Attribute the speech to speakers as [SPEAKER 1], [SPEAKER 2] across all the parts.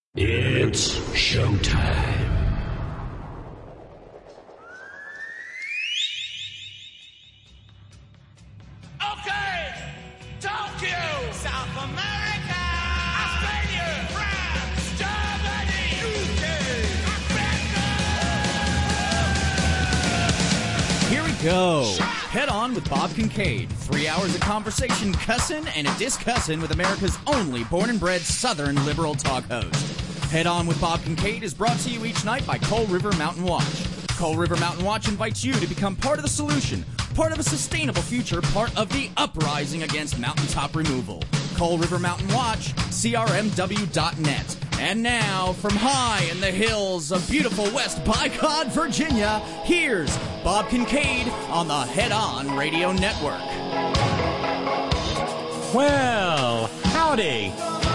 [SPEAKER 1] It's showtime.
[SPEAKER 2] Okay, Tokyo, South America, Australia, France, Germany, UK,
[SPEAKER 3] Here we go. Head on with Bob Kincaid. 3 hours of conversation, cussin' and a discussin' with America's only born and bred Southern liberal talk host. Head on with Bob Kincaid is brought to you each night by Coal River Mountain Watch. Coal River Mountain Watch invites you to become part of the solution, part of a sustainable future, part of the uprising against mountaintop removal. Coal River Mountain Watch, crmw.net. And now, from high in the hills of beautiful West Bicod, Virginia, here's Bob Kincaid on the Head On Radio Network.
[SPEAKER 4] Well, howdy.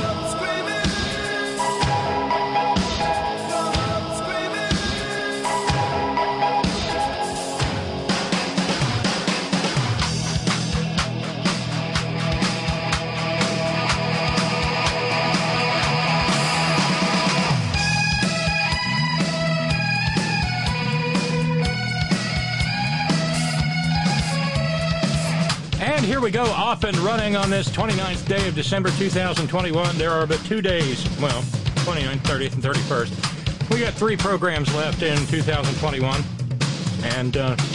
[SPEAKER 4] And here we go, off and running on this 29th day of December 2021. There are but 2 days, well, 29th, 30th, and 31st. We got 3 programs left in 2021, and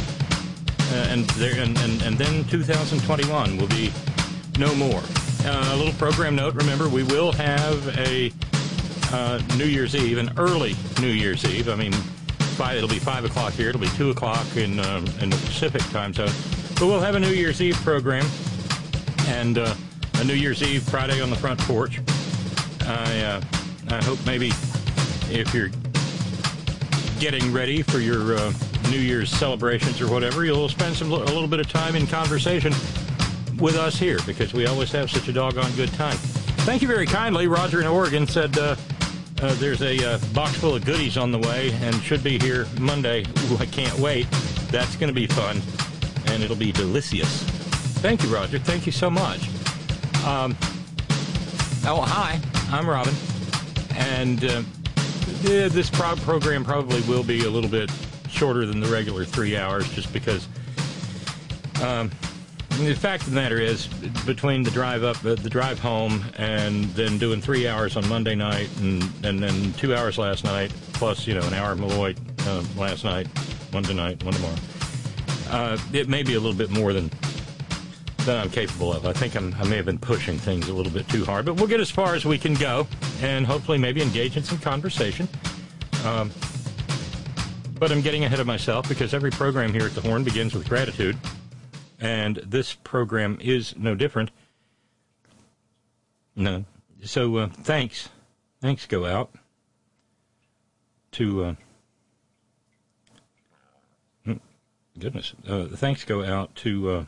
[SPEAKER 4] then 2021 will be no more. A little program note, remember, we will have a New Year's Eve, an early New Year's Eve. I mean, it'll be 5 o'clock here, it'll be 2 o'clock in the Pacific time zone. But we'll have a New Year's Eve program, and a New Year's Eve Friday on the front porch. I hope maybe if you're getting ready for your New Year's celebrations or whatever, you'll spend a little bit of time in conversation with us here, because we always have such a doggone good time. Thank you very kindly. Roger in Oregon said there's a box full of goodies on the way and should be here Monday. Ooh, I can't wait. That's going to be fun. And it'll be delicious. Thank you, Roger. Thank you so much. Hi. I'm Robin. And this program probably will be a little bit shorter than the regular 3 hours, just because the fact of the matter is, between the drive up, the drive home, and then doing 3 hours on Monday night, and then 2 hours last night, plus, an hour of Malloy last night, one tonight, one tomorrow. It may be a little bit more than I'm capable of. I think I may have been pushing things a little bit too hard, but we'll get as far as we can go, and hopefully maybe engage in some conversation. But I'm getting ahead of myself, because every program here at the Horn begins with gratitude, and this program is no different. No. So thanks go out to... Goodness. Thanks go out to,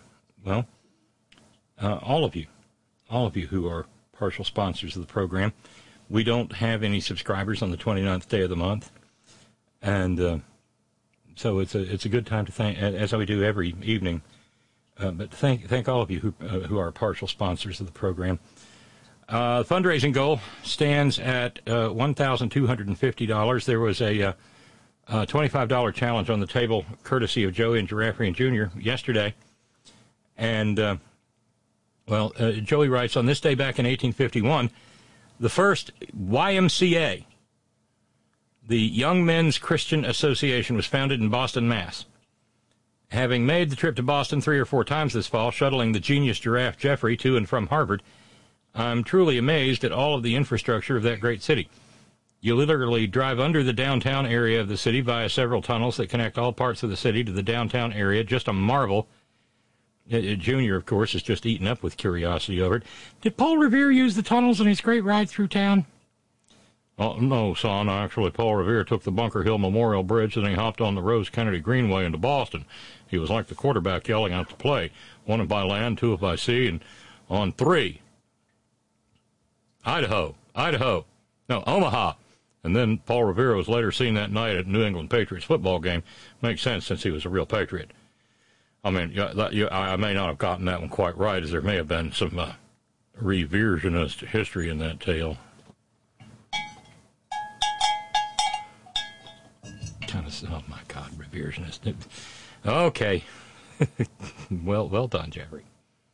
[SPEAKER 4] all of you who are partial sponsors of the program. We don't have any subscribers on the 29th day of the month, and so it's a good time to thank, as we do every evening, but thank all of you who are partial sponsors of the program. The fundraising goal stands at $1,250. There was a $25 challenge on the table, courtesy of Joey and Giraffian Jr. yesterday. And, Joey writes, on this day back in 1851, the first YMCA, the Young Men's Christian Association, was founded in Boston, Mass. Having made the trip to Boston 3 or 4 times this fall, shuttling the genius giraffe Jeffrey to and from Harvard, I'm truly amazed at all of the infrastructure of that great city. You literally drive under the downtown area of the city via several tunnels that connect all parts of the city to the downtown area. Just a marvel. Junior, of course, is just eaten up with curiosity over it. Did Paul Revere use the tunnels in his great ride through town? Oh, no, son. Actually, Paul Revere took the Bunker Hill Memorial Bridge and he hopped on the Rose Kennedy Greenway into Boston. He was like the quarterback yelling out the play. 1 by land, 2 by sea, and on 3. Idaho. No, Omaha. And then Paul Revere was later seen that night at New England Patriots football game. Makes sense, since he was a real patriot. I mean, I may not have gotten that one quite right, as there may have been some reversionist history in that tale. France. Oh, my God, revisionist. Okay. Well done, Jeffrey.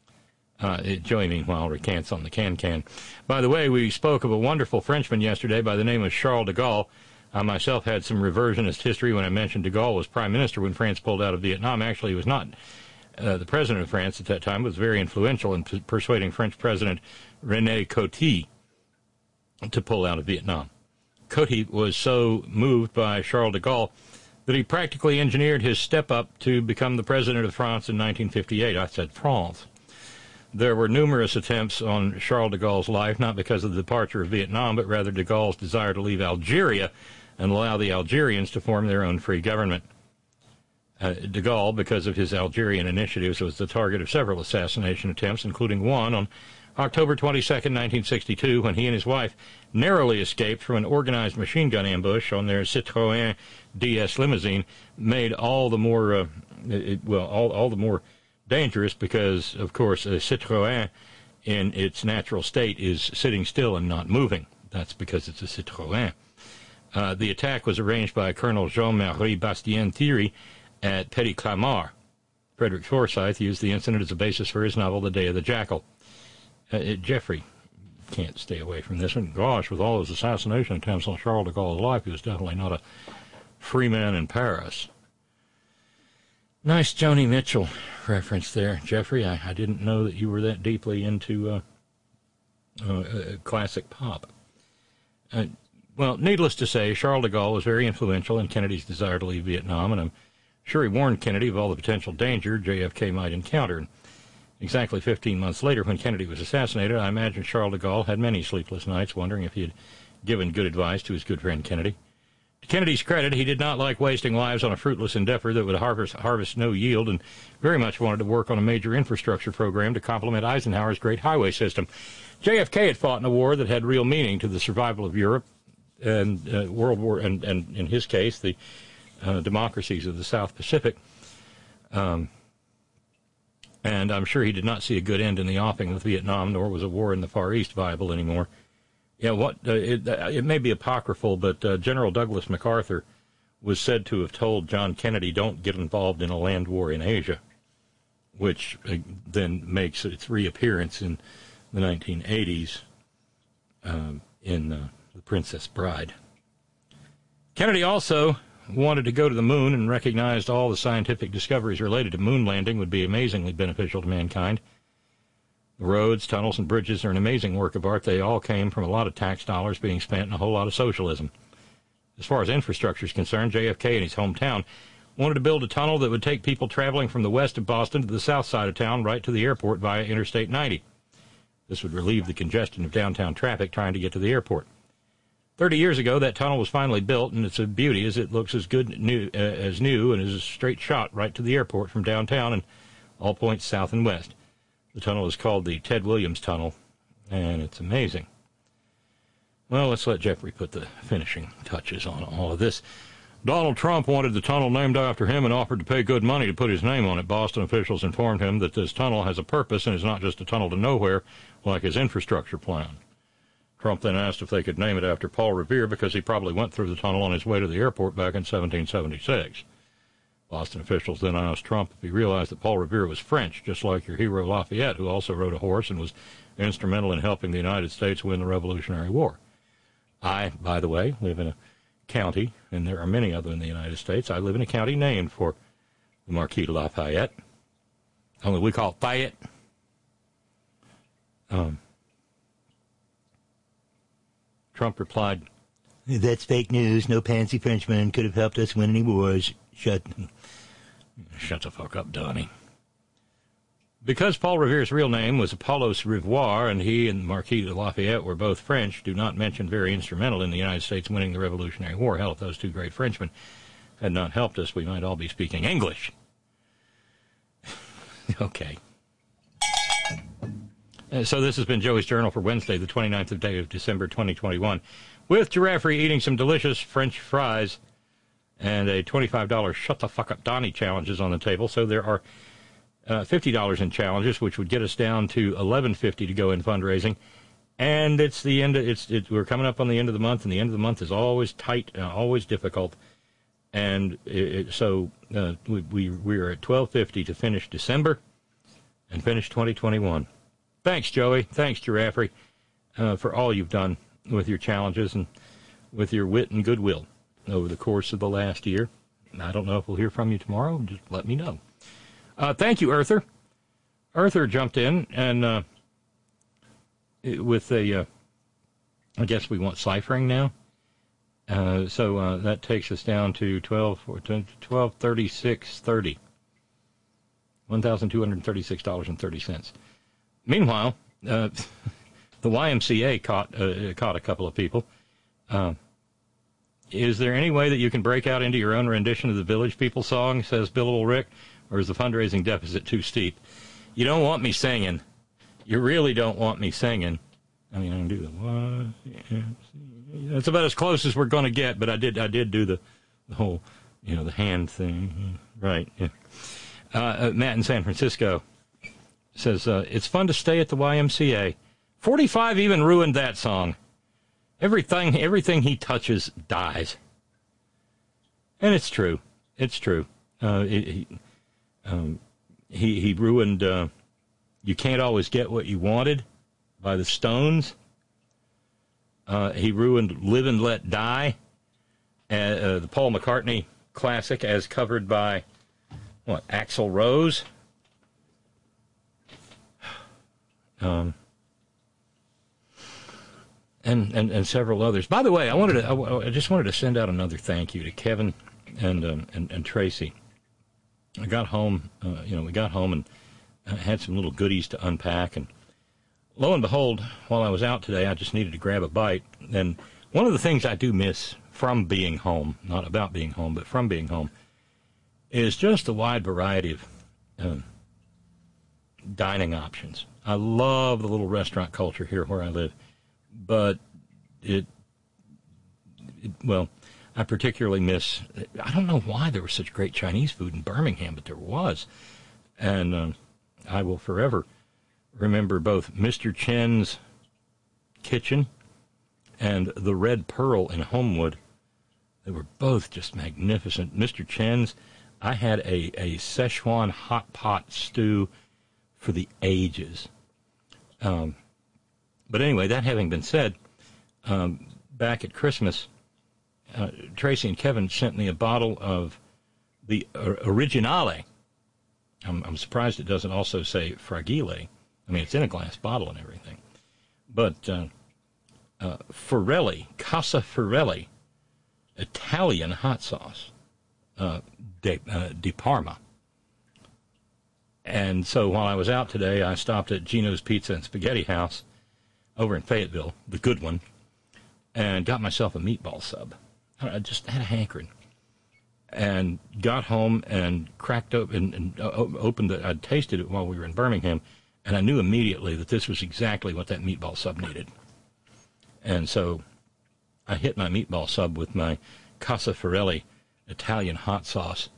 [SPEAKER 4] Joey, meanwhile, recants on the can-can. By the way, we spoke of a wonderful Frenchman yesterday by the name of Charles de Gaulle. I myself had some reversionist history when I mentioned de Gaulle was prime minister when France pulled out of Vietnam. Actually, he was not the president of France at that time, was very influential in persuading French President René Coty to pull out of Vietnam. Coty was so moved by Charles de Gaulle that he practically engineered his step up to become the president of France in 1958. I said France. There were numerous attempts on Charles de Gaulle's life, not because of the departure of Vietnam, but rather de Gaulle's desire to leave Algeria and allow the Algerians to form their own free government. De Gaulle, because of his Algerian initiatives, was the target of several assassination attempts, including one on October 22, 1962, when he and his wife narrowly escaped from an organized machine gun ambush on their Citroën DS limousine, made all the more, all the more dangerous because, of course, a Citroën in its natural state is sitting still and not moving. That's because it's a Citroën. The attack was arranged by Colonel Jean-Marie Bastien-Thiry at Petit Clamart. Frederick Forsyth used the incident as a basis for his novel The Day of the Jackal. Jeffrey can't stay away from this one. Gosh, with all those assassination attempts on Charles de Gaulle's life, he was definitely not a free man in Paris. Nice Joni Mitchell reference there, Jeffrey. I didn't know that you were that deeply into classic pop. Well, needless to say, Charles de Gaulle was very influential in Kennedy's desire to leave Vietnam, and I'm sure he warned Kennedy of all the potential danger JFK might encounter. Exactly 15 months later, when Kennedy was assassinated, I imagine Charles de Gaulle had many sleepless nights wondering if he had given good advice to his good friend Kennedy. To Kennedy's credit, he did not like wasting lives on a fruitless endeavor that would harvest no yield, and very much wanted to work on a major infrastructure program to complement Eisenhower's great highway system. JFK had fought in a war that had real meaning to the survival of Europe and World War, and in his case, the democracies of the South Pacific. And I'm sure he did not see a good end in the offing with Vietnam, nor was a war in the Far East viable anymore. Yeah, it may be apocryphal, but General Douglas MacArthur was said to have told John Kennedy, "Don't get involved in a land war in Asia," which then makes its reappearance in the 1980s in The Princess Bride. Kennedy also wanted to go to the moon and recognized all the scientific discoveries related to moon landing would be amazingly beneficial to mankind. The roads, tunnels, and bridges are an amazing work of art. They all came from a lot of tax dollars being spent and a whole lot of socialism. As far as infrastructure is concerned, JFK in his hometown wanted to build a tunnel that would take people traveling from the west of Boston to the south side of town right to the airport via Interstate 90. This would relieve the congestion of downtown traffic trying to get to the airport. 30 years ago, that tunnel was finally built, and it's a beauty as it looks as good as new and is a straight shot right to the airport from downtown and all points south and west. The tunnel is called the Ted Williams Tunnel, and it's amazing. Well, let's let Jeffrey put the finishing touches on all of this. Donald Trump wanted the tunnel named after him and offered to pay good money to put his name on it. Boston officials informed him that this tunnel has a purpose and is not just a tunnel to nowhere like his infrastructure plan. Trump then asked if they could name it after Paul Revere because he probably went through the tunnel on his way to the airport back in 1776. Boston officials then asked Trump if he realized that Paul Revere was French, just like your hero Lafayette, who also rode a horse and was instrumental in helping the United States win the Revolutionary War. I, by the way, live in a county, and there are many other in the United States. I live in a county named for the Marquis de Lafayette. Only we call it Fayette. Trump replied, "That's fake news. No pansy Frenchman could have helped us win any wars. Shut the fuck up, Donnie." Because Paul Revere's real name was Apollos Rivoire, and he and Marquis de Lafayette were both French, do not mention very instrumental in the United States winning the Revolutionary War. Hell, if those two great Frenchmen had not helped us, we might all be speaking English. Okay. So this has been Joey's Journal for Wednesday, the 29th of December, 2021, with Giraffe eating some delicious French fries and a $25 Shut the Fuck Up Donnie challenges on the table. So there are $50 in challenges, which would get us down to $11.50 to go in fundraising. And it's the end. We're coming up on the end of the month, and the end of the month is always tight, always difficult. And so we're at 1250 to finish December and finish 2021. Thanks, Joey. Thanks, Giraffe, for all you've done with your challenges and with your wit and goodwill over the course of the last year. I don't know if we'll hear from you tomorrow. Just let me know. Thank you, Earther. Earther jumped in and with a, I guess we want ciphering now. So that takes us down to 1236.30. $1,236.30. Meanwhile, the YMCA caught a couple of people. Is there any way that you can break out into your own rendition of the Village People song, says Billable Rick, or is the fundraising deficit too steep? You don't want me singing. You really don't want me singing. I mean, I can do the one. That's about as close as we're going to get, but I did do the whole, the hand thing. Right. Yeah. Matt in San Francisco says, it's fun to stay at the YMCA. 45 even ruined that song. Everything he touches dies. And it's true. It's true. He ruined You Can't Always Get What You Wanted by the Stones. He ruined Live and Let Die, the Paul McCartney classic as covered by, Axl Rose? And several others. By the way, I just wanted to send out another thank you to Kevin and Tracy. I got home, we got home and had some little goodies to unpack, and lo and behold, while I was out today, I just needed to grab a bite. And one of the things I do miss from being home, not about being home, but from being home, is just the wide variety of dining options. I love the little restaurant culture here where I live, but I particularly miss, I don't know why there was such great Chinese food in Birmingham, but there was. And I will forever remember both Mr. Chen's Kitchen and the Red Pearl in Homewood. They were both just magnificent. Mr. Chen's, I had a Szechuan hot pot stew for the ages. But anyway, that having been said, back at Christmas, Tracy and Kevin sent me a bottle of the Originale. I'm surprised it doesn't also say Fragile. I mean, it's in a glass bottle and everything. But Forelli, Casa Forelli, Italian hot sauce, di Parma. And so while I was out today, I stopped at Gino's Pizza and Spaghetti House over in Fayetteville, the good one, and got myself a meatball sub. I just had a hankering. And got home and cracked open and opened it. I'd tasted it while we were in Birmingham, and I knew immediately that this was exactly what that meatball sub needed. And so I hit my meatball sub with my Casa Forelli Italian hot sauce,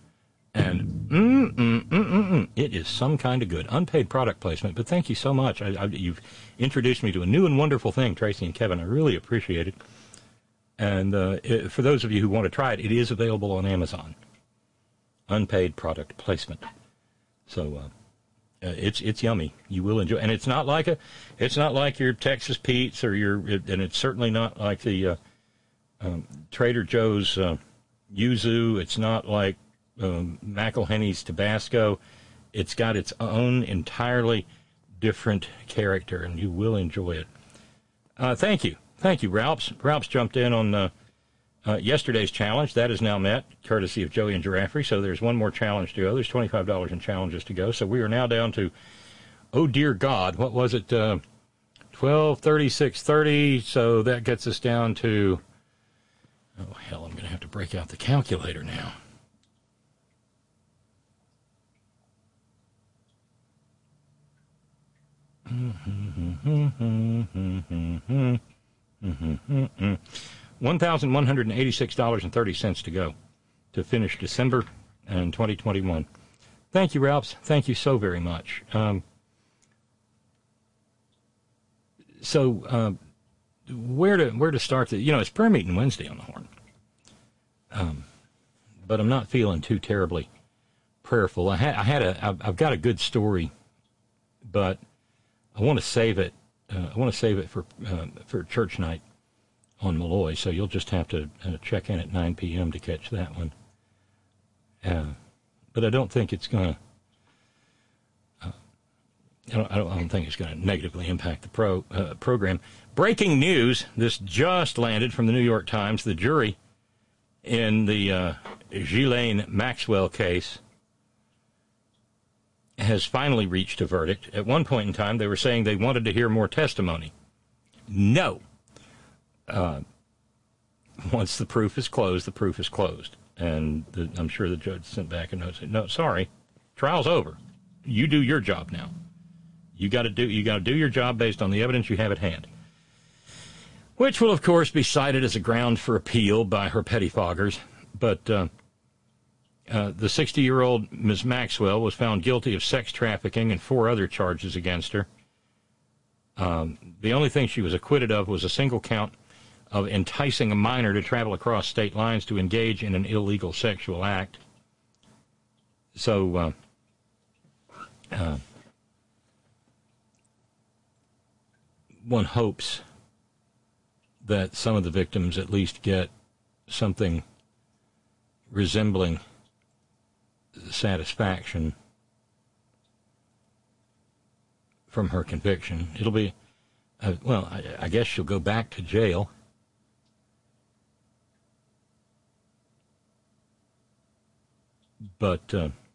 [SPEAKER 4] and it is some kind of good. Unpaid product placement, but thank you so much. You've introduced me to a new and wonderful thing, Tracy and Kevin. I really appreciate it. And for those of you who want to try it, it is available on Amazon. Unpaid product placement. So it's yummy. You will enjoy, and it's not like your Texas Pete's or and it's certainly not like the Trader Joe's yuzu. It's not like McElhenney's Tabasco. It's got its own entirely different character, and you will enjoy it. Thank you. Thank you, Ralphs. Ralphs jumped in on yesterday's challenge. That is now met, courtesy of Joey and Giraffe. So there's one more challenge to go. There's $25 in challenges to go. So we are now down to, oh, dear God, what was it? 1236.30. So that gets us down to, oh, hell, I'm going to have to break out the calculator now. $1,186.30 to go to finish December and 2021. Thank you, Ralphs. Thank you so very much. Where to start? It's prayer meeting Wednesday on the Horn. but I'm not feeling too terribly prayerful. I've got a good story, but I want to save it. I want to save it for church night on Malloy. So you'll just have to check in at 9 p.m. to catch that one. But I don't think it's going to. I don't think it's going to negatively impact the program. Breaking news, this just landed from the New York Times. The jury in the Ghislaine Maxwell case has finally reached a verdict. At one point in time, they were saying they wanted to hear more testimony. No. Once the proof is closed, the proof is closed. And I'm sure the judge sent back a note saying, no, sorry, trial's over. You do your job now. You got to do your job based on the evidence you have at hand, which will, of course, be cited as a ground for appeal by her pettifoggers. But the 60-year-old Ms. Maxwell was found guilty of sex trafficking and 4 other charges against her. The only thing she was acquitted of was a single count of enticing a minor to travel across state lines to engage in an illegal sexual act. So, one hopes that some of the victims at least get something resembling satisfaction from her conviction. It'll be, I guess she'll go back to jail. But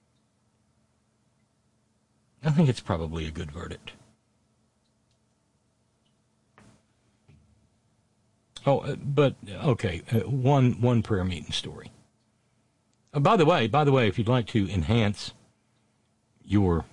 [SPEAKER 4] I think it's probably a good verdict. Oh, but okay, one prayer meeting story. By the way, if you'd like to enhance your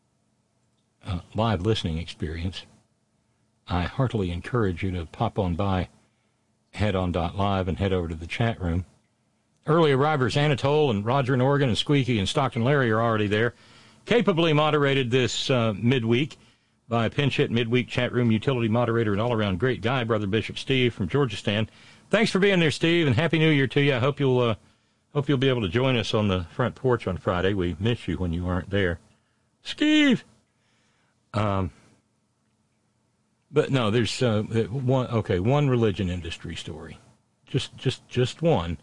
[SPEAKER 4] live listening experience, I heartily encourage you to pop on by headon.live and head over to the chat room. Early arrivers Anatole and Roger in Oregon and Squeaky and Stockton Larry are already there. Capably moderated this midweek by pinch hit midweek chat room utility moderator and all-around great guy, Brother Bishop Steve from Georgistan. Thanks for being there, Steve, and Happy New Year to you. I hope you'll be able to join us on the front porch on Friday. We miss you when you aren't there. Steve! But no, there's one religion industry story. Just one.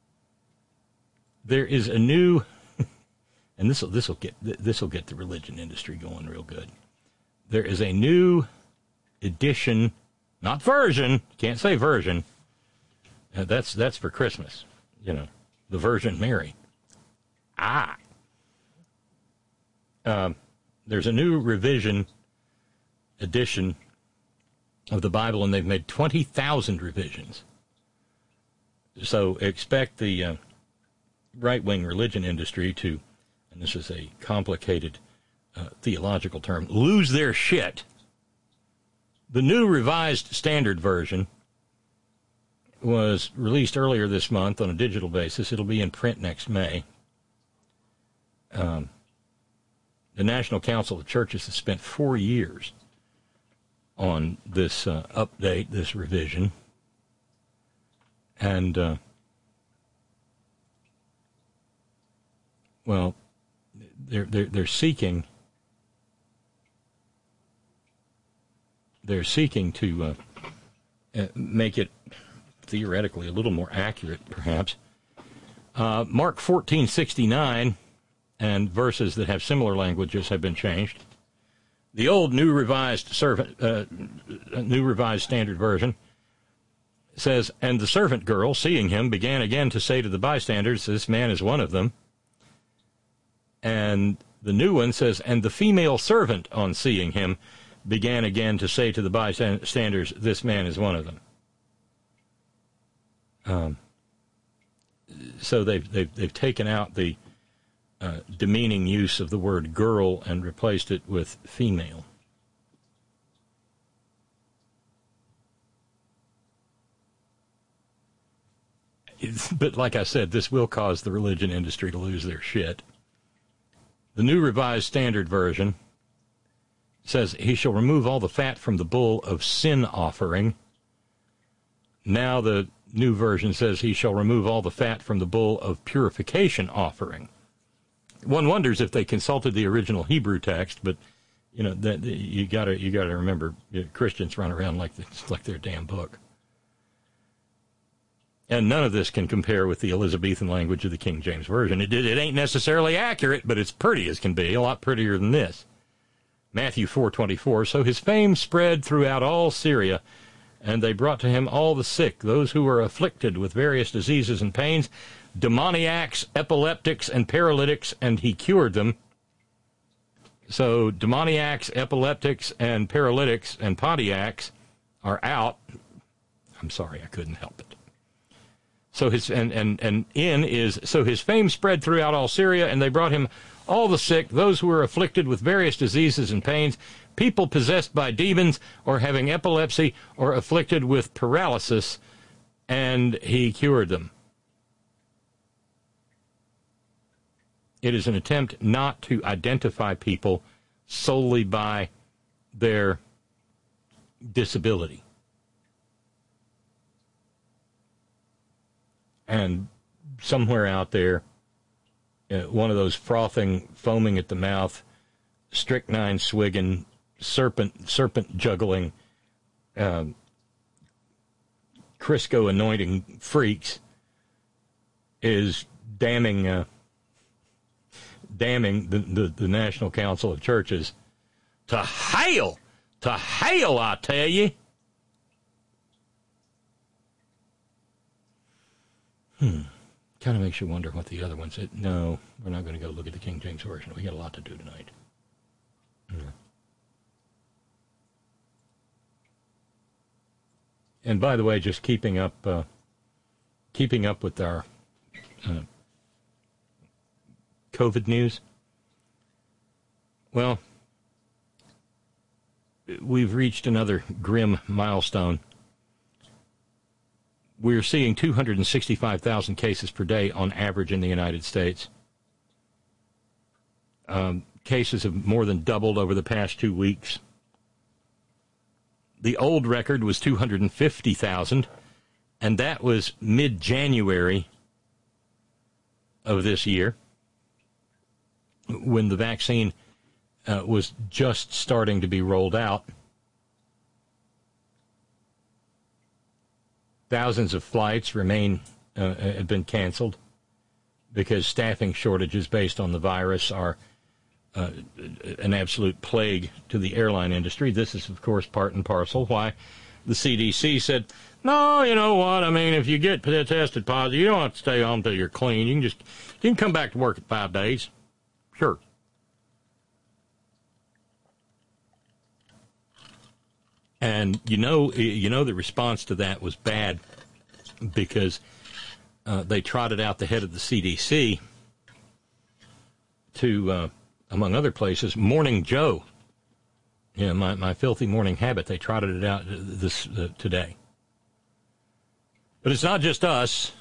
[SPEAKER 4] There is a new, and this will get the religion industry going real good. There is a new edition, not version. Can't say version. That's for Christmas. You know, the Virgin Mary. There's a new revision edition of the Bible, and they've made 20,000 revisions. So expect the right-wing religion industry to, and this is a complicated theological term, lose their shit. The new Revised Standard Version was released earlier this month on a digital basis. It'll be in print next May. The National Council of Churches has spent 4 years on this update, this revision. And, well, they're seeking to make it theoretically a little more accurate, perhaps. Mark 14:69 and verses that have similar languages have been changed. The old New Revised Standard Version says, "And the servant girl, seeing him, began again to say to the bystanders, 'This man is one of them.' And the new one says, 'And the female servant, on seeing him, began again to say to the bystanders, "This man is one of them." So they've taken out the demeaning use of the word girl and replaced it with female. But like I said, this will cause the religion industry to lose their shit. The New Revised Standard Version says, "He shall remove all the fat from the bull of sin offering." Now the New Version says he shall remove all the fat from the bull of purification offering. One wonders if they consulted the original Hebrew text, but you know that you gotta remember, Christians run around like it's like their damn book. And none of this can compare with the Elizabethan language of the King James Version. It ain't necessarily accurate, but it's pretty as can be, a lot prettier than this. Matthew 4:24, so his fame spread throughout all Syria, and they brought to him all the sick, those who were afflicted with various diseases and pains, demoniacs, epileptics, and paralytics, and he cured them. So demoniacs, epileptics, and paralytics, and Pontiacs are out. I'm sorry, I couldn't help it. So his so his fame spread throughout all Syria, and they brought him all the sick, those who were afflicted with various diseases and pains, people possessed by demons, or having epilepsy, or afflicted with paralysis, and he cured them. It is an attempt not to identify people solely by their disability. And somewhere out there, one of those frothing, foaming at the mouth, strychnine swigging, serpent juggling, Crisco anointing freaks is damning the National Council of Churches to hell, I tell you. Kind of makes you wonder what the other one said. No, we're not going to go look at the King James Version. We got a lot to do tonight. Yeah. And by the way, just keeping up with our COVID news. Well, we've reached another grim milestone. We're seeing 265,000 cases per day on average in the United States. Cases have more than doubled over the past 2 weeks. The old record was 250,000, and that was mid-January of this year, when the vaccine was just starting to be rolled out. Thousands of flights have been canceled because staffing shortages based on the virus are an absolute plague to the airline industry. This is, of course, part and parcel why the CDC said, no, you know what, I mean, if you get tested positive, you don't have to stay home till you're clean. You can come back to work in 5 days. Sure. And you know the response to that was bad because they trotted out the head of the CDC to, among other places, Morning Joe. Yeah, my filthy morning habit. They trotted it out today. But it's not just us.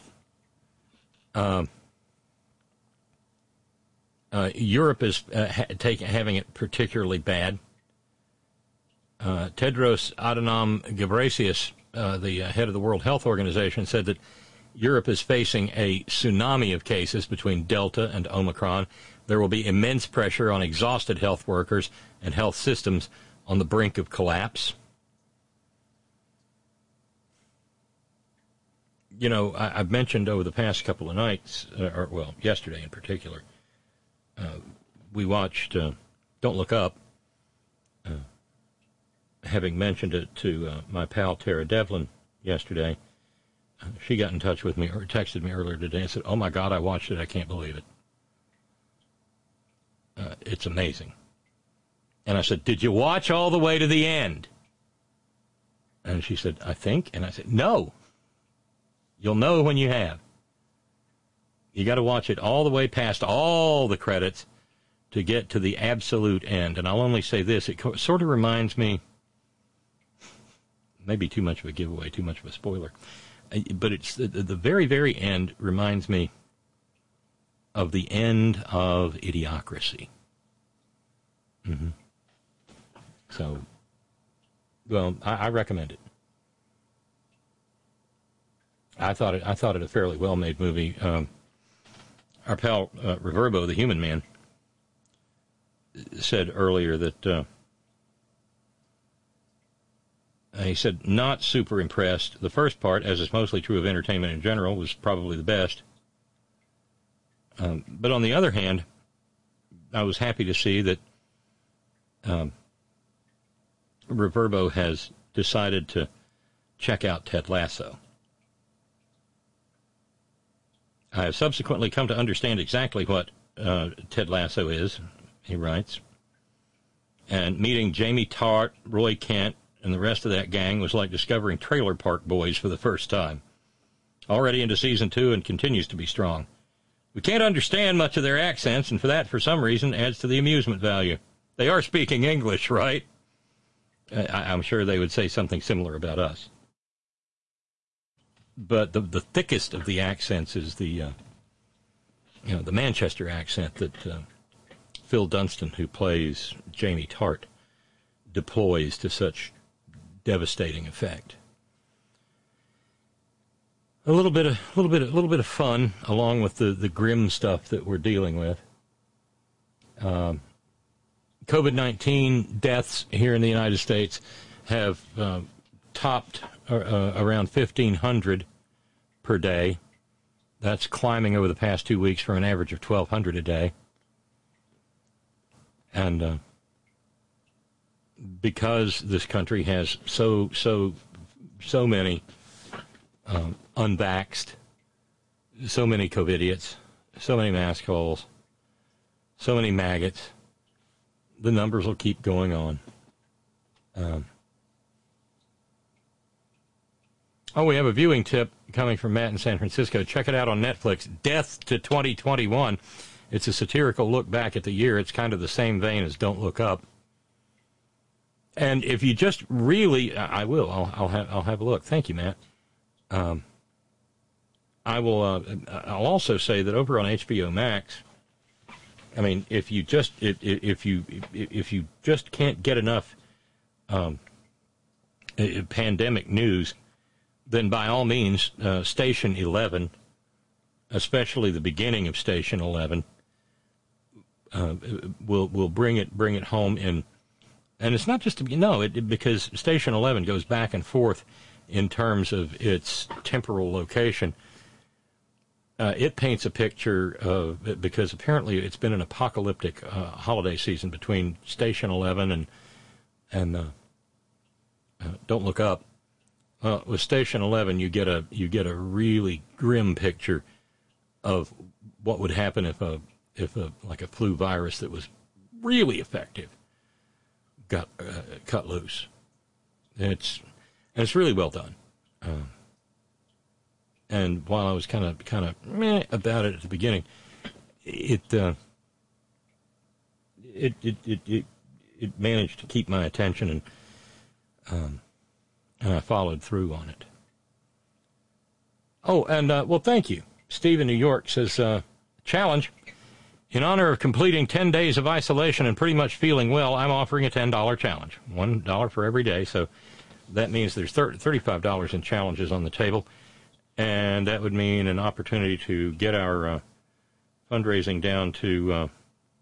[SPEAKER 4] Europe is having it particularly bad. Tedros Adhanom Ghebreyesus, the head of the World Health Organization, said that Europe is facing a tsunami of cases between Delta and Omicron. There will be immense pressure on exhausted health workers and health systems on the brink of collapse. You know, I've mentioned over the past couple of nights, yesterday in particular, we watched Don't Look Up. Having mentioned it to my pal Tara Devlin yesterday, she got in touch with me or texted me earlier today and said, oh my God, I watched it. I can't believe it. It's amazing. And I said, did you watch all the way to the end? And she said, I think. And I said, no. You'll know when you have. You got to watch it all the way past all the credits to get to the absolute end. And I'll only say this. It sort of reminds me, maybe too much of a giveaway, too much of a spoiler, but it's the very, very end reminds me of the end of Idiocracy. Mm-hmm. So, well, I recommend it. I thought it a fairly well-made movie. Our pal Reverbo, the Human Man, said earlier that he said not super impressed. The first part, as is mostly true of entertainment in general, was probably the best. But on the other hand, I was happy to see that Reverbo has decided to check out Ted Lasso. I have subsequently come to understand exactly what Ted Lasso is, he writes. And meeting Jamie Tart, Roy Kent, and the rest of that gang was like discovering Trailer Park Boys for the first time. Already into season 2 and continues to be strong. We can't understand much of their accents, and for some reason, adds to the amusement value. They are speaking English, right? I'm sure they would say something similar about us. But the thickest of the accents is the Manchester accent that Phil Dunstan, who plays Jamie Tart, deploys to such devastating effect. A little bit of fun, along with the grim stuff that we're dealing with. COVID-19 deaths here in the United States have topped around 1,500 per day. That's climbing over the past 2 weeks from an average of 1,200 a day. And because this country has so many unvaxxed, so many COVIDiots, so many mask holes, so many maggots, the numbers will keep going on. We have a viewing tip coming from Matt in San Francisco. Check it out on Netflix, Death to 2021. It's a satirical look back at the year. It's kind of the same vein as Don't Look Up. And if you just really, I will. I'll have a look. Thank you, Matt. I'll also say that over on HBO Max, I mean, if you just can't get enough pandemic news, then by all means, Station 11, especially the beginning of Station 11, will bring it home in. And it's not just because Station 11 goes back and forth in terms of its temporal location. It paints a picture of, because apparently it's been an apocalyptic holiday season between Station 11 and Don't Look Up. With Station 11, you get a really grim picture of what would happen if a flu virus that was really effective got cut loose. It's really well done. And while I was kind of meh about it at the beginning, it managed to keep my attention, and I followed through on it. Oh, and well, thank you. Steve in New York says, challenge. In honor of completing 10 days of isolation and pretty much feeling well, I'm offering a $10 challenge. $1 for every day, so that means there's $35 in challenges on the table. And that would mean an opportunity to get our fundraising down to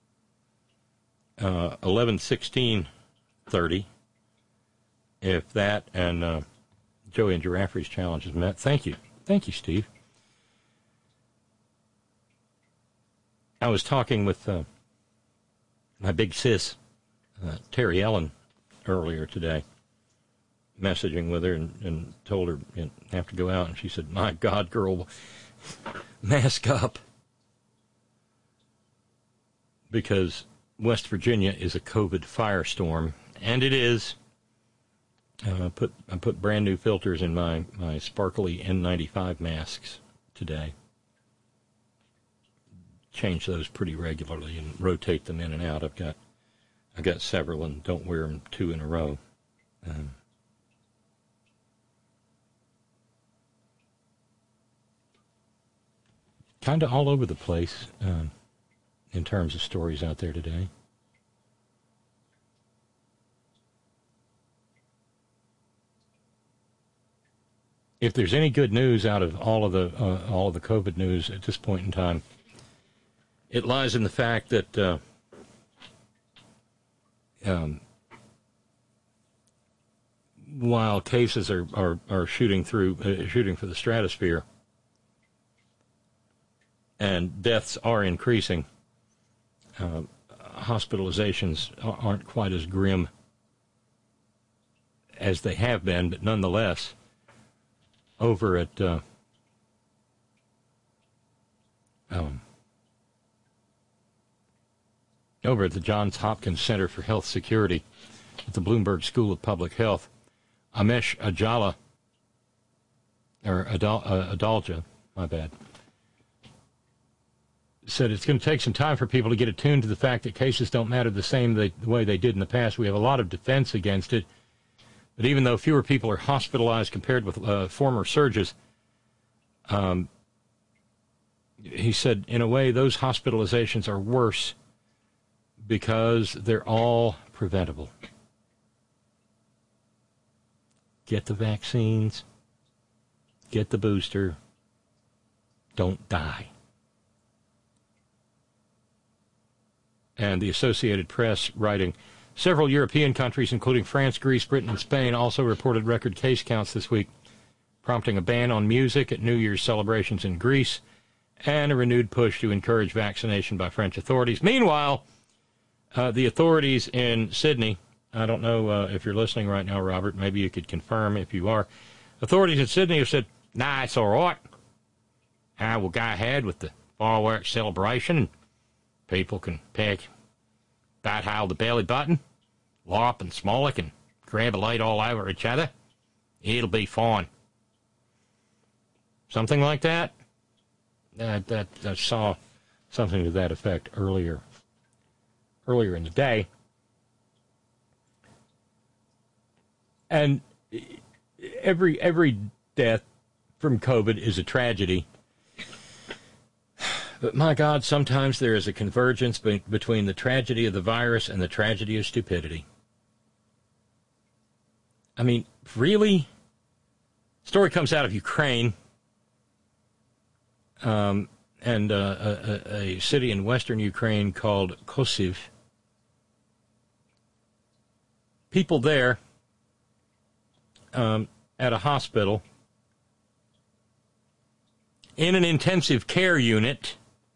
[SPEAKER 4] 11/16/30. If that and Joey and Giraffe's challenge is met. Thank you, Steve. I was talking with my big sis, Terry Ellen, earlier today, messaging with her and told her I have to go out, and she said, "My God, girl, mask up," because West Virginia is a COVID firestorm, and it is. I put brand new filters in my sparkly N95 masks today. Change those pretty regularly and rotate them in and out. I've got several and don't wear them 2 in a row. Kind of all over the place in terms of stories out there today. if there's any good news out of all of the COVID news at this point in time, it lies in the fact that while cases are shooting for the stratosphere and deaths are increasing, hospitalizations aren't quite as grim as they have been, but nonetheless, over at the Johns Hopkins Center for Health Security at the Bloomberg School of Public Health, Amesh Adalja, said it's going to take some time for people to get attuned to the fact that cases don't matter the way they did in the past. We have a lot of defense against it. But even though fewer people are hospitalized compared with former surges, he said, in a way, those hospitalizations are worse because they're all preventable. Get the vaccines, get the booster, don't die. And the Associated Press writing, several European countries, including France, Greece, Britain, and Spain, also reported record case counts this week, prompting a ban on music at New Year's celebrations in Greece and a renewed push to encourage vaccination by French authorities. Meanwhile, the authorities in Sydney, I don't know if you're listening right now, Robert, maybe you could confirm if you are. Authorities in Sydney have said, nah, it's all right. We'll go ahead with the fireworks celebration, and people can pick bat-hail the belly button, LARP and Smolik, and grab a light all over each other. It'll be fine. Something like that. I saw something to that effect earlier in the day. And every death from COVID is a tragedy. But my God, sometimes there is a convergence between the tragedy of the virus and the tragedy of stupidity. I mean, really? Story comes out of Ukraine, and a city in western Ukraine called Kosiv. People there at a hospital in an intensive care unit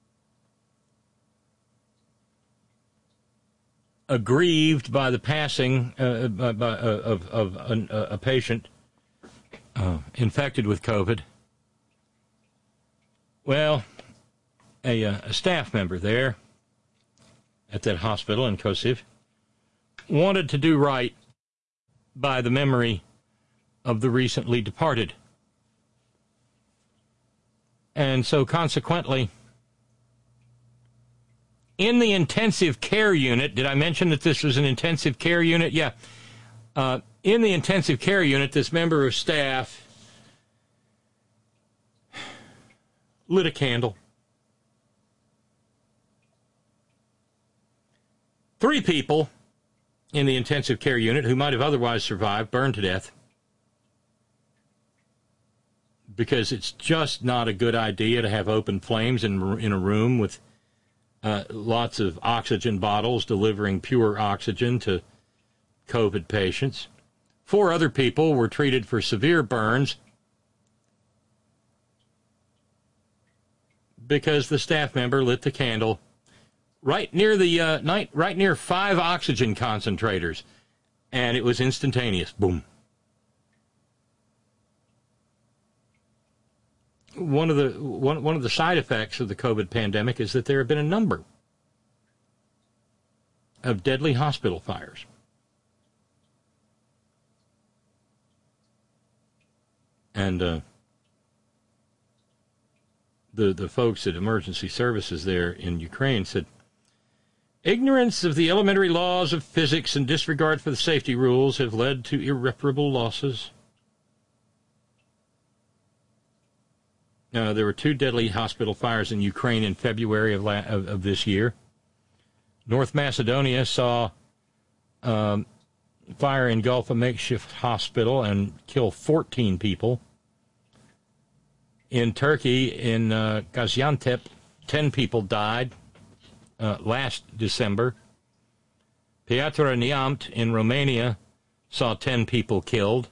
[SPEAKER 4] aggrieved by the passing of a patient infected with COVID. Well, a staff member there at that hospital in Kosiv wanted to do right by the memory of the recently departed. And so consequently, in the intensive care unit, did I mention that this was an intensive care unit? Yeah. In the intensive care unit, this member of staff lit a candle. 3 people in the intensive care unit who might have otherwise survived burned to death, because it's just not a good idea to have open flames in a room with lots of oxygen bottles delivering pure oxygen to COVID patients. 4 other people were treated for severe burns because the staff member lit the candle right near 5 oxygen concentrators, and it was instantaneous. Boom. One of the side effects of the COVID pandemic is that there have been a number of deadly hospital fires. And the folks at emergency services there in Ukraine said, ignorance of the elementary laws of physics and disregard for the safety rules have led to irreparable losses. There were 2 deadly hospital fires in Ukraine in February of this year. North Macedonia saw fire engulf a makeshift hospital and kill 14 people. In Turkey, in Gaziantep, 10 people died last December. Piatra Neamt in Romania saw 10 people killed.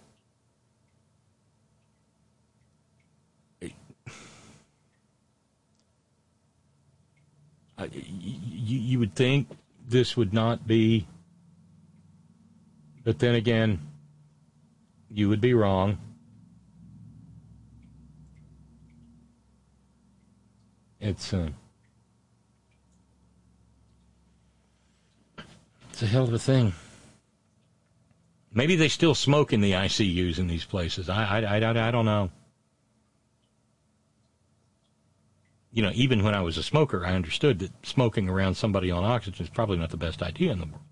[SPEAKER 4] You would think this would not be, but then again, you would be wrong. It's a hell of a thing. Maybe they still smoke in the ICUs in these places. I don't know. You know, even when I was a smoker, I understood that smoking around somebody on oxygen is probably not the best idea in the world.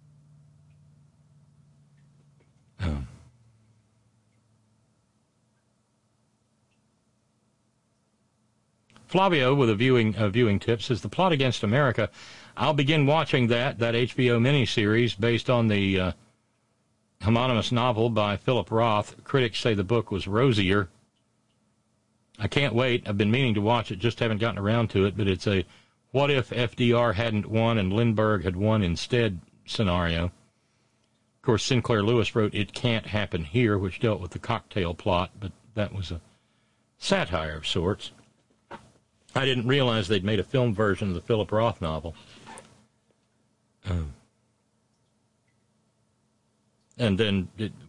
[SPEAKER 4] Flavio, with a viewing tip, says, the Plot Against America, I'll begin watching that HBO miniseries based on the homonymous novel by Philip Roth. Critics say the book was rosier. I can't wait. I've been meaning to watch it, just haven't gotten around to it, but it's a what if FDR hadn't won and Lindbergh had won instead scenario. Of course, Sinclair Lewis wrote It Can't Happen Here, which dealt with the cocktail plot, but that was a satire of sorts. I didn't realize they'd made a film version of the Philip Roth novel. And then,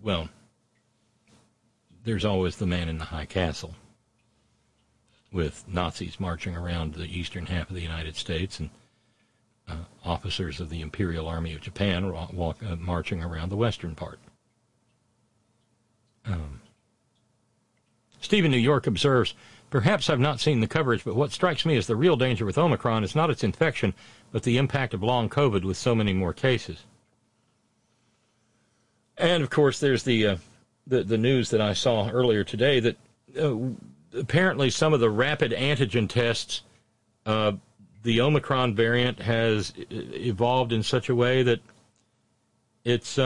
[SPEAKER 4] there's always the Man in the High Castle, with Nazis marching around the eastern half of the United States and officers of the Imperial Army of Japan marching around the western part. Steve in New York observes, perhaps I've not seen the coverage, but what strikes me as the real danger with Omicron is not its infection, but the impact of long COVID with so many more cases. And, of course, there's the news that I saw earlier today that apparently some of the rapid antigen tests, the Omicron variant has evolved in such a way that it's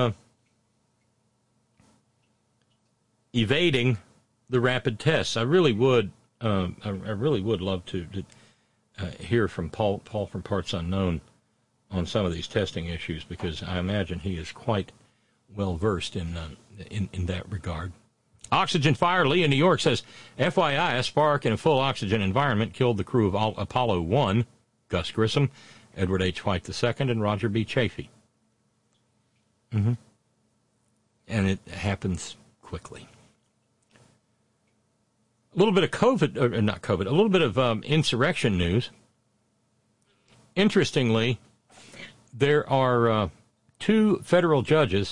[SPEAKER 4] evading the rapid tests. I really would love to hear from Paul from Parts Unknown on some of these testing issues, because I imagine he is quite well versed in that regard. Oxygen Fire Lee in New York says, FYI, a spark in a full oxygen environment killed the crew of Apollo 1, Gus Grissom, Edward H. White II, and Roger B. Chaffee. And it happens quickly. A little bit of a little bit of insurrection news. Interestingly, there are two federal judges,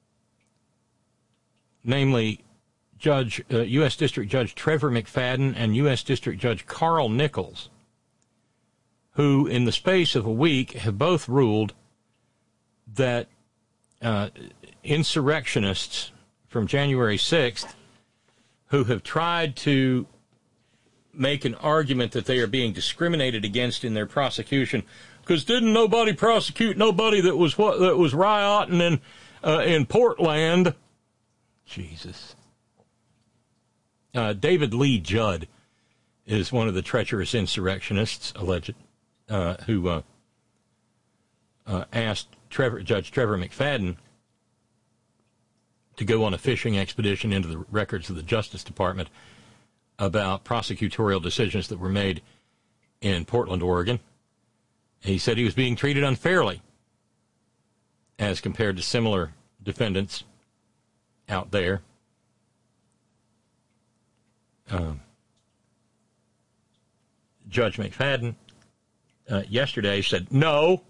[SPEAKER 4] namely U.S. District Judge Trevor McFadden and U.S. District Judge Carl Nichols, who in the space of a week have both ruled that insurrectionists from January 6th who have tried to make an argument that they are being discriminated against in their prosecution, because didn't nobody prosecute nobody that was rioting in Portland? Jesus. David Lee Judd is one of the treacherous insurrectionists, alleged, who asked Judge Trevor McFadden to go on a fishing expedition into the records of the Justice Department about prosecutorial decisions that were made in Portland, Oregon. He said he was being treated unfairly as compared to similar defendants out there. Judge McFadden yesterday said no,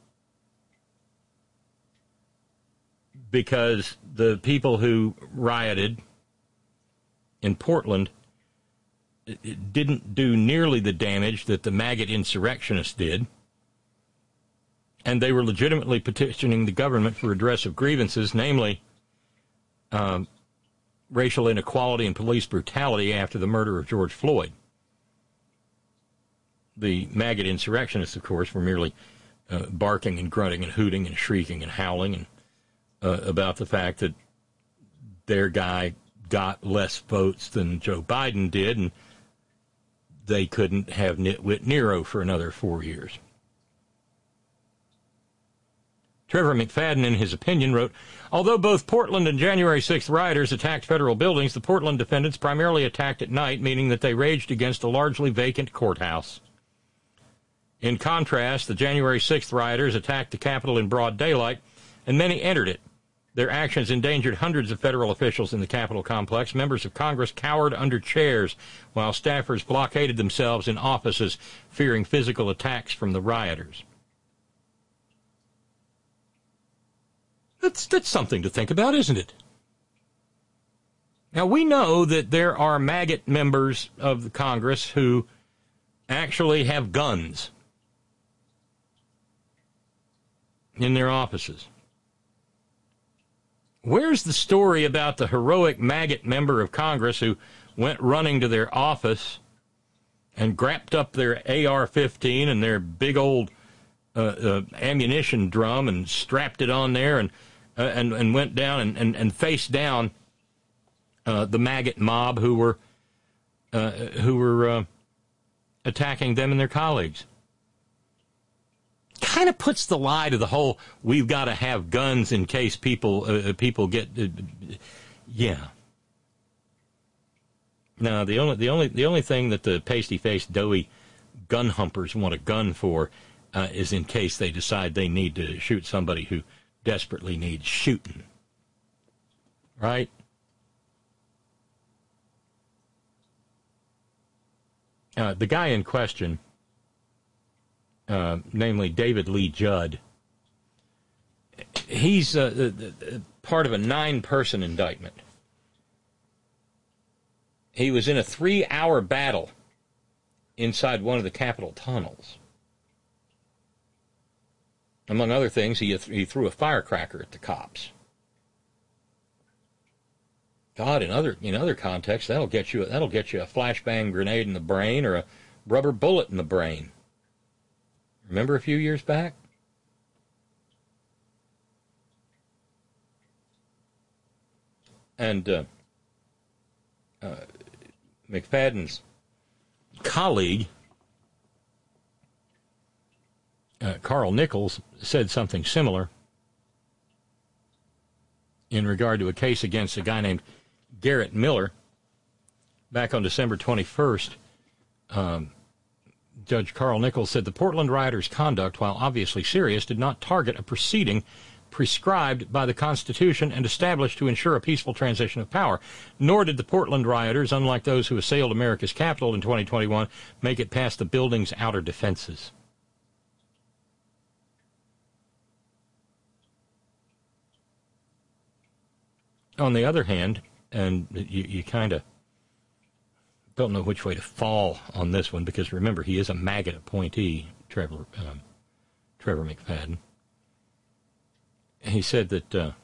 [SPEAKER 4] because the people who rioted in Portland didn't do nearly the damage that the maggot insurrectionists did, and they were legitimately petitioning the government for redress of grievances, namely racial inequality and police brutality after the murder of George Floyd. The maggot insurrectionists, of course, were merely barking and grunting and hooting and shrieking and howling and about the fact that their guy got less votes than Joe Biden did, and they couldn't have Nitwit Nero for another 4 years. Trevor McFadden, in his opinion, wrote, although both Portland and January 6th rioters attacked federal buildings, the Portland defendants primarily attacked at night, meaning that they raged against a largely vacant courthouse. In contrast, the January 6th rioters attacked the Capitol in broad daylight, and many entered it. Their actions endangered hundreds of federal officials in the Capitol complex. Members of Congress cowered under chairs, while staffers blockaded themselves in offices, fearing physical attacks from the rioters. That's something to think about, isn't it? Now, we know that there are maggot members of the Congress who actually have guns in their offices. Where's the story about the heroic maggot member of Congress who went running to their office and grabbed up their AR-15 and their big old ammunition drum and strapped it on there and went down and faced down the maggot mob who were attacking them and their colleagues? Kind of puts the lie to the whole we've got to have guns in case people get yeah. No, the only thing that the pasty-faced doughy gun humpers want a gun for is in case they decide they need to shoot somebody who desperately needs shooting. Right? The guy in question, namely David Lee Judd, he's part of a 9-person indictment. He was in a 3-hour battle inside one of the Capitol tunnels. Among other things, he threw a firecracker at the cops. God, in other contexts, that'll get you a flashbang grenade in the brain or a rubber bullet in the brain. Remember a few years back? And McFadden's colleague, Carl Nichols, said something similar in regard to a case against a guy named Garrett Miller. Back on December 21st, Judge Carl Nichols said the Portland rioters' conduct, while obviously serious, did not target a proceeding prescribed by the Constitution and established to ensure a peaceful transition of power, nor did the Portland rioters, unlike those who assailed America's Capitol in 2021, make it past the building's outer defenses. On the other hand, and you kind of don't know which way to fall on this one, because remember, he is a maggot appointee, Trevor McFadden. He said that the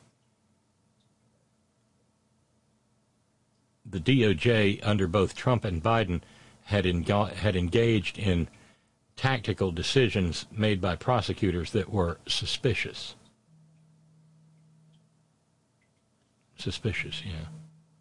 [SPEAKER 4] DOJ, under both Trump and Biden, had engaged in tactical decisions made by prosecutors that were suspicious. Suspicious, yeah.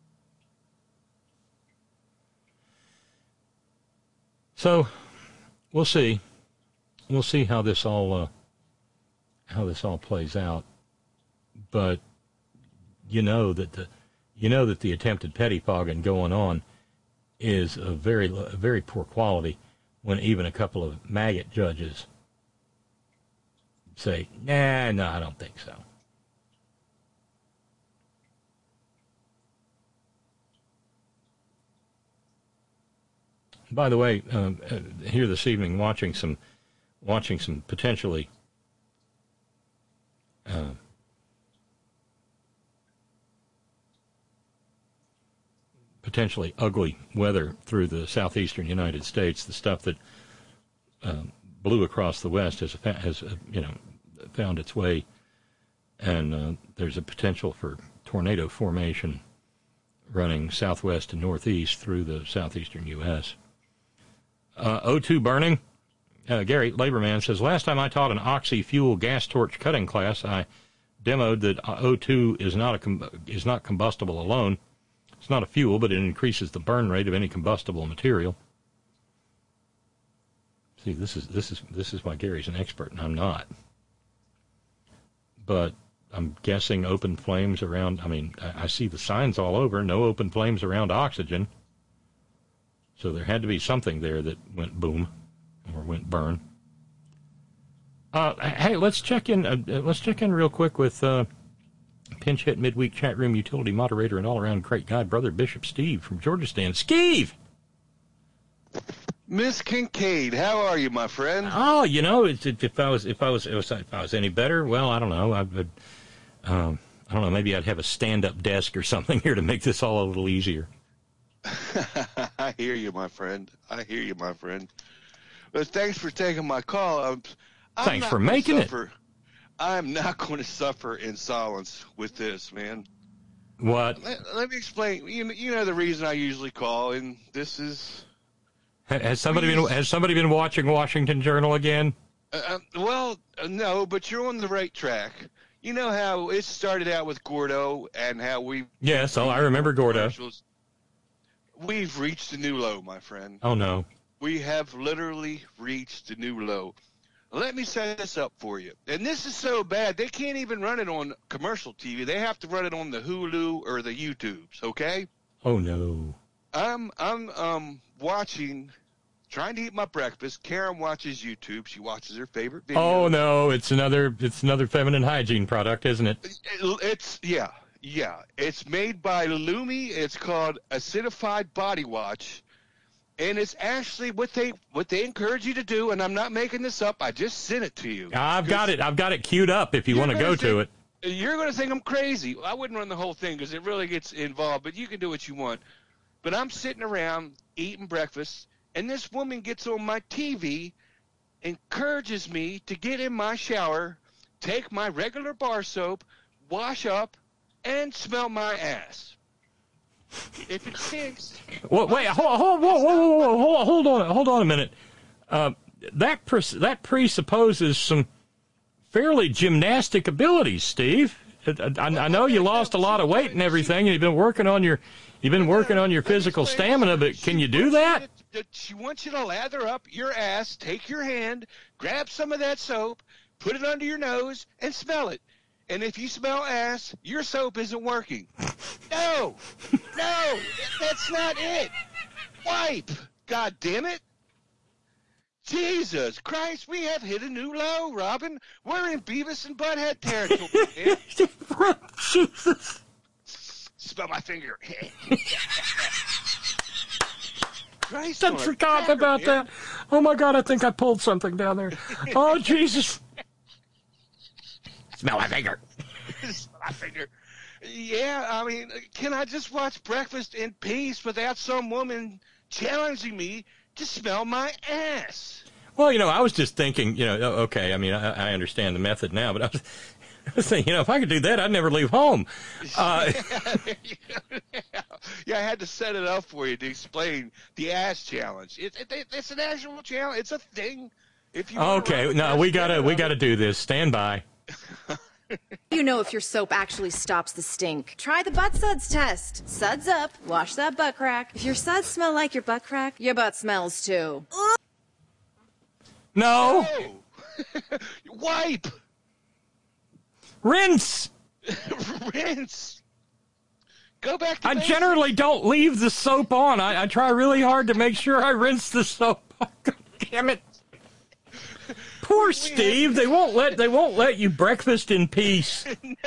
[SPEAKER 4] So, we'll see. We'll see how this all plays out. But you know that the attempted pettifogging going on is a very poor quality when even a couple of maggot judges say, no, I don't think so. By the way, here this evening, watching some potentially ugly weather through the southeastern United States. The stuff that blew across the west has found its way, and there's a potential for tornado formation running southwest to northeast through the southeastern U.S. O2 burning. Gary Laberman says, last time I taught an oxy-fuel gas torch cutting class, I demoed that O2 is not combustible alone. It's not a fuel, but it increases the burn rate of any combustible material. See, this is why Gary's an expert and I'm not. But I'm guessing open flames around. I mean, I see the signs all over. No open flames around oxygen. So there had to be something there that went boom or went burn. Hey, let's check in. Let's check in real quick with pinch hit midweek chat room utility moderator and all around great guy, Brother Bishop Steve from Georgistan. Steve,
[SPEAKER 5] Miss Kincaid, how are you, my friend?
[SPEAKER 4] Oh, you know, if I was any better, well, I don't know. I don't know. Maybe I'd have a stand-up desk or something here to make this all a little easier.
[SPEAKER 5] I hear you, my friend. I hear you, my friend. But thanks for taking my call.
[SPEAKER 4] Thanks for making it.
[SPEAKER 5] I'm not going to suffer in silence with this, man.
[SPEAKER 4] What?
[SPEAKER 5] Let me explain. You know the reason I usually call, and this is.
[SPEAKER 4] Has somebody been watching Washington Journal again?
[SPEAKER 5] Well, no, but you're on the right track. You know how it started out with Gordo and how we.
[SPEAKER 4] Yes, I remember Gordo.
[SPEAKER 5] We've reached a new low, my friend.
[SPEAKER 4] Oh no.
[SPEAKER 5] We have literally reached a new low. Let me set this up for you. And this is so bad, they can't even run it on commercial TV. They have to run it on the Hulu or the YouTubes, okay?
[SPEAKER 4] Oh, no.
[SPEAKER 5] I'm watching, trying to eat my breakfast. Karen watches YouTube. She watches her favorite video.
[SPEAKER 4] Oh, no. It's another feminine hygiene product, isn't it?
[SPEAKER 5] Yeah. It's made by Lumi. It's called Acidified Body Wash. And it's actually what they encourage you to do, and I'm not making this up. I just sent it to you.
[SPEAKER 4] I've got it queued up if you want to go to it.
[SPEAKER 5] You're going to think I'm crazy. I wouldn't run the whole thing because it really gets involved, but you can do what you want. But I'm sitting around eating breakfast, and this woman gets on my TV, encourages me to get in my shower, take my regular bar soap, wash up, and smell my ass. If it stinks.
[SPEAKER 4] Well, wait, hold on a minute. That presupposes some fairly gymnastic abilities, Steve. I know you lost a lot of weight and everything, and you've been working on your physical stamina. But can you do that?
[SPEAKER 5] She wants you to lather up your ass, take your hand, grab some of that soap, put it under your nose, and smell it. And if you smell ass, your soap isn't working. No, that's not it. Wipe. God damn it. Jesus Christ, we have hit a new low, Robin. We're in Beavis and Butthead territory, man.
[SPEAKER 4] Jesus.
[SPEAKER 5] Smell my finger. Christ,
[SPEAKER 4] I forgot about that. Oh, my God, I think I pulled something down there. Oh, Jesus. Smell my finger.
[SPEAKER 5] Smell my finger. Yeah, I mean, can I just watch breakfast in peace without some woman challenging me to smell my ass?
[SPEAKER 4] Well, I was just thinking, okay, I mean, I understand the method now, but I was thinking, if I could do that, I'd never leave home.
[SPEAKER 5] Yeah, I had to set it up for you to explain the ass challenge. It's an actual challenge. It's a thing. If you
[SPEAKER 4] okay, no, we gotta do this. Stand by.
[SPEAKER 6] You know if your soap actually stops the stink. Try the butt suds test. Suds up, wash that butt crack. If your suds smell like your butt crack, your butt smells too.
[SPEAKER 4] No.
[SPEAKER 5] Wipe.
[SPEAKER 4] Rinse.
[SPEAKER 5] Rinse. Go back to
[SPEAKER 4] I
[SPEAKER 5] basics.
[SPEAKER 4] generally don't leave the soap on. I try really hard to make sure I rinse the soap. God damn it. Poor Steve. They won't let you breakfast in peace.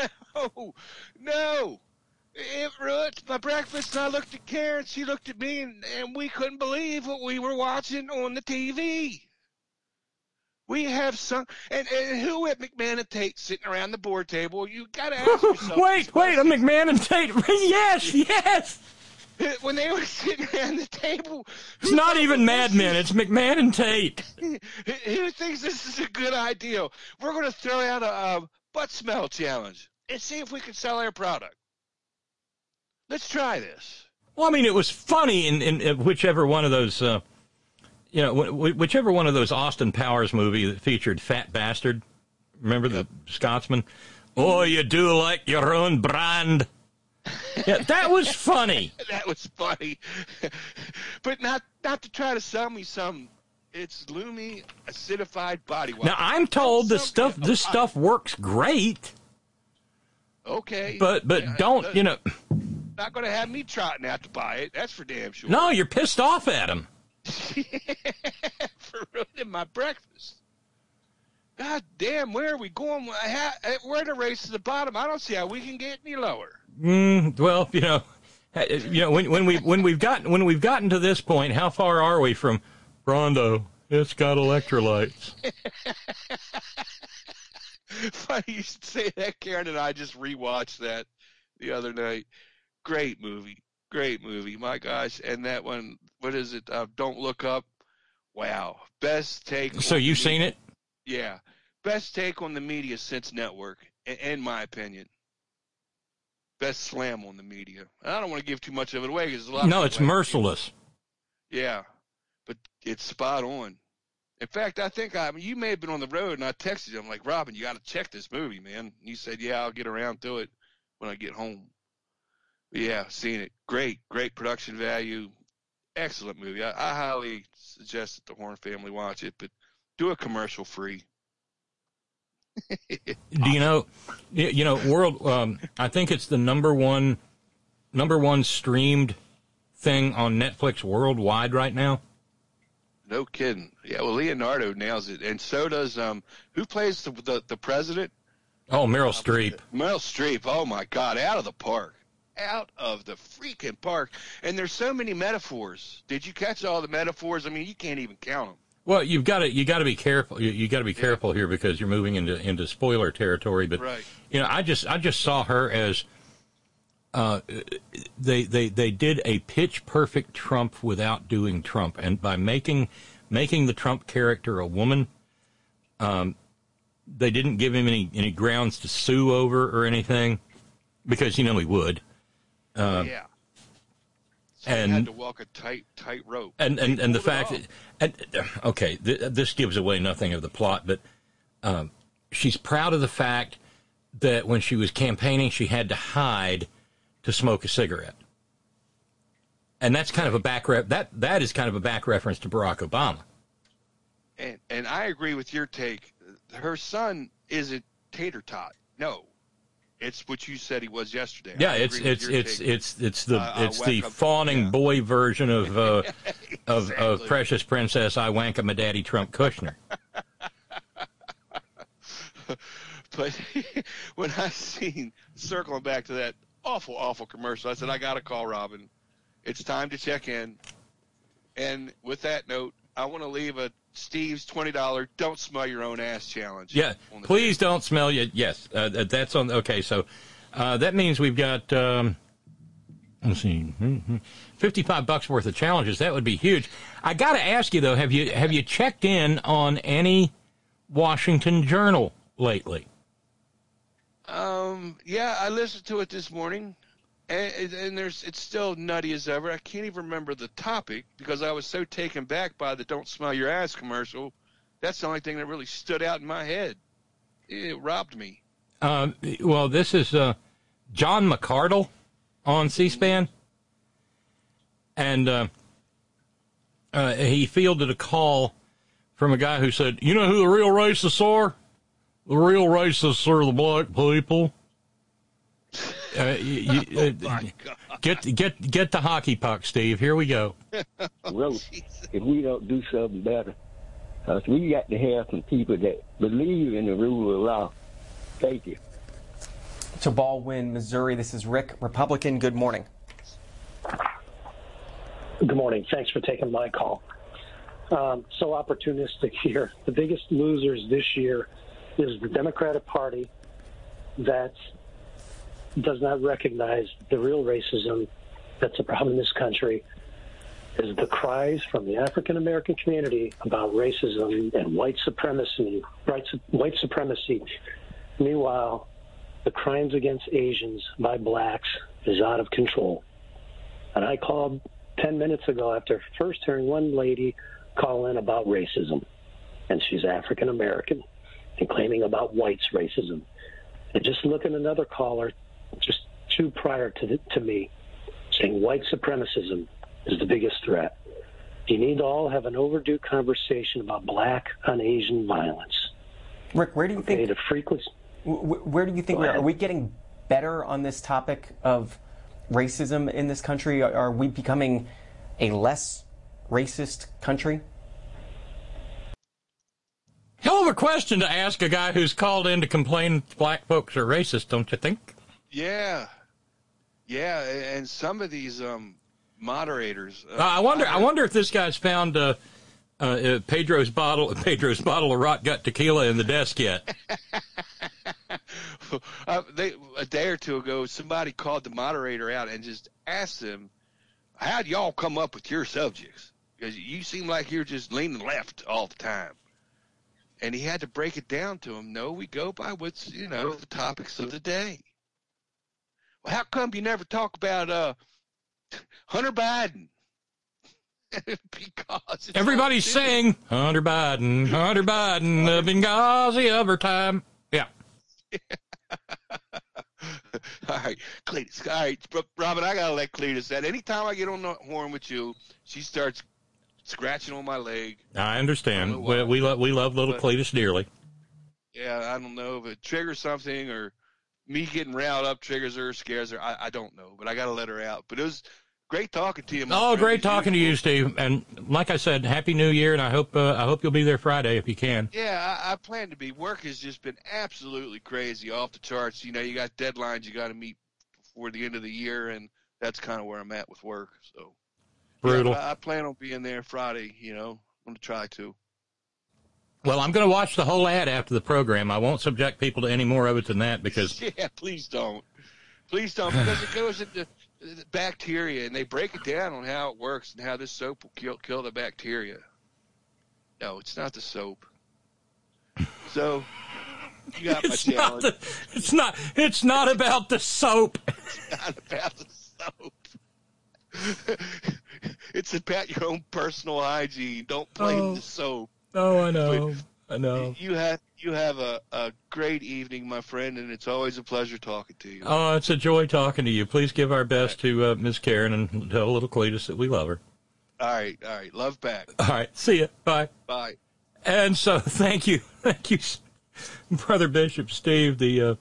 [SPEAKER 5] No. It ruined my breakfast. I looked at Karen. She looked at me, and we couldn't believe what we were watching on the TV. We have some, and who at McMahon and Tate sitting around the board table? You got to ask yourself.
[SPEAKER 4] Wait, a McMahon and Tate. Yes.
[SPEAKER 5] When they were sitting around the table.
[SPEAKER 4] It's not even Mad Men. It's McMahon and Tate.
[SPEAKER 5] Who thinks this is a good idea? We're going to throw out a butt smell challenge and see if we can sell our product. Let's try this.
[SPEAKER 4] Well, I mean, it was funny in whichever one of those, whichever one of those Austin Powers movie that featured Fat Bastard. Remember the Scotsman? Oh, you do like your own brand. Yeah, that was funny.
[SPEAKER 5] That was funny. But not to try to sell me some It's Lumi acidified body wash.
[SPEAKER 4] Now I'm told this stuff works great.
[SPEAKER 5] Okay.
[SPEAKER 4] But don't, you know.
[SPEAKER 5] Not going to have me trotting out to buy it. That's for damn sure.
[SPEAKER 4] No, you're pissed off at him.
[SPEAKER 5] For ruining my breakfast. God damn, where are we going? We're at a race to the bottom. I don't see how we can get any lower.
[SPEAKER 4] Well, you know, when we've gotten to this point, how far are we from Rondo? It's got electrolytes.
[SPEAKER 5] Funny you should say that. Karen and I just rewatched that the other night. Great movie. My gosh. And that one, what is it? Don't Look Up. Wow. Best take.
[SPEAKER 4] So you've seen it?
[SPEAKER 5] Yeah. Best take on the media since Network, in my opinion. Best slam on the media. I don't want to give too much of it away because there's a lot.
[SPEAKER 4] No, it's merciless.
[SPEAKER 5] Yeah, but it's spot on. In fact, I think you may have been on the road, and I texted you. I'm like, Robin, you got to check this movie, man. And you said, yeah, I'll get around to it when I get home. But yeah, seen it. Great production value. Excellent movie. I highly suggest that the Horn family watch it, but do it commercial free.
[SPEAKER 4] Do you know, I think it's the number one streamed thing on Netflix worldwide right now.
[SPEAKER 5] No kidding. Yeah, well, Leonardo nails it, and so does who plays the president?
[SPEAKER 4] Oh, Meryl Streep.
[SPEAKER 5] Meryl Streep. Oh my God, out of the park. Out of the freaking park. And there's so many metaphors. Did you catch all the metaphors? I mean, you can't even count them.
[SPEAKER 4] Well, you got to be careful. You got to be careful here because you're moving into spoiler territory. But
[SPEAKER 5] right. You
[SPEAKER 4] know, I just saw her as they did a pitch perfect Trump without doing Trump, and by making the Trump character a woman, they didn't give him any grounds to sue over or anything because he would.
[SPEAKER 5] Yeah. So
[SPEAKER 4] and
[SPEAKER 5] he had to walk a tight rope.
[SPEAKER 4] And the fact that, this gives away nothing of the plot, but she's proud of the fact that when she was campaigning, she had to hide to smoke a cigarette. And that's kind of that is kind of a back reference to Barack Obama.
[SPEAKER 5] And I agree with your take. Her son isn't tater tot. No. It's what you said he was yesterday.
[SPEAKER 4] Yeah, it's the fawning boy version of
[SPEAKER 5] exactly.
[SPEAKER 4] of Precious Princess I Wank My Daddy Trump Kushner.
[SPEAKER 5] But when I seen, circling back to that awful commercial, I said I got to call Robin. It's time to check in. And with that note, I want to leave a Steve's $20 "Don't Smell Your Own Ass" challenge.
[SPEAKER 4] Yeah, please don't smell you. Yes, that's on. Okay, so that means we've got let's see, $55 worth of challenges. That would be huge. I got to ask you though, have you checked in on any Washington Journal lately?
[SPEAKER 5] Yeah, I listened to it this morning. And it's still nutty as ever. I can't even remember the topic because I was so taken back by the "Don't Smell Your Ass" commercial. That's the only thing that really stood out in my head. It robbed me.
[SPEAKER 4] Well, this is John McArdle on C-SPAN. And he fielded a call from a guy who said, you know who the real racists are? The real racists are the black people. Get the hockey puck, Steve. Here we go.
[SPEAKER 7] Well, if we don't do something better, we got to have some people that believe in the rule of law. Thank you.
[SPEAKER 8] To Baldwin, Missouri, this is Rick, Republican. Good morning.
[SPEAKER 9] Good morning. Thanks for taking my call. So opportunistic here. The biggest losers this year is the Democratic Party that does not recognize the real racism that's a problem in this country, is the cries from the African-American community about racism and white supremacy. Meanwhile, the crimes against Asians by blacks is out of control. And I called 10 minutes ago after first hearing one lady call in about racism, and she's African-American, and claiming about whites' racism. And just look at another caller just two prior to me saying white supremacism is the biggest threat. You need to all have an overdue conversation about black on Asian violence.
[SPEAKER 8] Rick, where do you think
[SPEAKER 9] the frequency?
[SPEAKER 8] Where do you think we are? Are we getting better on this topic of racism in this country? Are we becoming a less racist country?
[SPEAKER 4] Hell of a question to ask a guy who's called in to complain black folks are racist, don't you think?
[SPEAKER 5] Yeah, and some of these moderators.
[SPEAKER 4] I wonder if this guy's found Pedro's bottle of rot gut tequila in the desk yet.
[SPEAKER 5] A day or two ago, somebody called the moderator out and just asked him, "How'd y'all come up with your subjects? Because you seem like you're just leaning left all the time." And he had to break it down to him. No, we go by what's, the topics of the day. Well, how come you never talk about Hunter Biden? Because
[SPEAKER 4] everybody's saying Hunter Biden, Benghazi overtime. Yeah.
[SPEAKER 5] All right, Cletus. All right, Robin, I gotta let Cletus that. Anytime I get on the horn with you, she starts scratching on my leg.
[SPEAKER 4] I understand. We love little Cletus dearly.
[SPEAKER 5] Yeah, I don't know if it triggers something or me getting riled up triggers her, scares her. I don't know, but I got to let her out. But it was great talking to you.
[SPEAKER 4] Great talking to you, Steve. And like I said, Happy New Year, and I hope you'll be there Friday if you can.
[SPEAKER 5] Yeah, I plan to be. Work has just been absolutely crazy, off the charts. You got deadlines you got to meet before the end of the year, and that's kind of where I'm at with work. So
[SPEAKER 4] brutal.
[SPEAKER 5] Yeah, I plan on being there Friday. I'm going to try to.
[SPEAKER 4] Well, I'm going to watch the whole ad after the program. I won't subject people to any more of it than that because...
[SPEAKER 5] Yeah, please don't. Please don't, because it goes into the bacteria, and they break it down on how it works and how this soap will kill the bacteria. No, it's not the soap. So, you got my challenge.
[SPEAKER 4] It's not about the soap.
[SPEAKER 5] It's not about the soap. It's about your own personal hygiene. Don't blame the soap.
[SPEAKER 4] Oh, I know.
[SPEAKER 5] You have a great evening, my friend, and it's always a pleasure talking to you.
[SPEAKER 4] Oh, it's a joy talking to you. Please give our best to Ms. Karen and tell little Cletus that we love her.
[SPEAKER 5] All right. Love back.
[SPEAKER 4] All right. See ya. Bye.
[SPEAKER 5] Bye.
[SPEAKER 4] And so, thank you, Brother Bishop Steve. The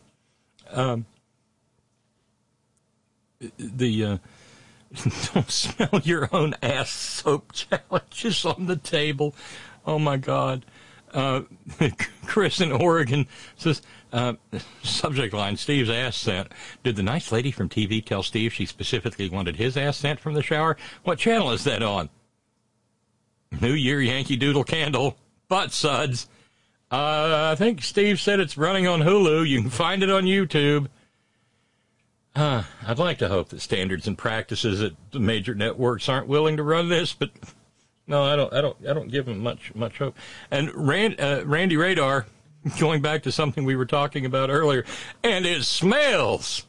[SPEAKER 4] don't smell your own ass soap challenge is on the table. Oh, my God. Chris in Oregon says, subject line, Steve's ass scent. Did the nice lady from TV tell Steve she specifically wanted his ass scent from the shower? What channel is that on? New Year Yankee Doodle Candle. Butt suds. I think Steve said it's running on Hulu. You can find it on YouTube. I'd like to hope that standards and practices at the major networks aren't willing to run this, but no, I don't give them much hope. And Randy Radar, going back to something we were talking about earlier, and it smells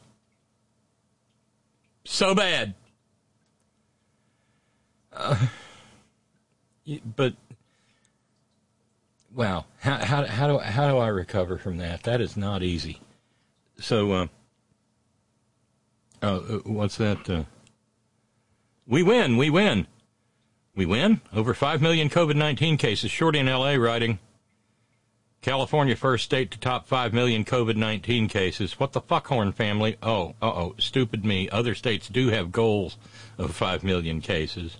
[SPEAKER 4] so bad. But wow, how do I recover from that? That is not easy. So. What's that? We win. Over 5 million COVID-19 cases. Shorty in L.A. writing, California first state to top 5 million COVID-19 cases. What the fuck, Horn family? Oh, stupid me. Other states do have goals of 5 million cases.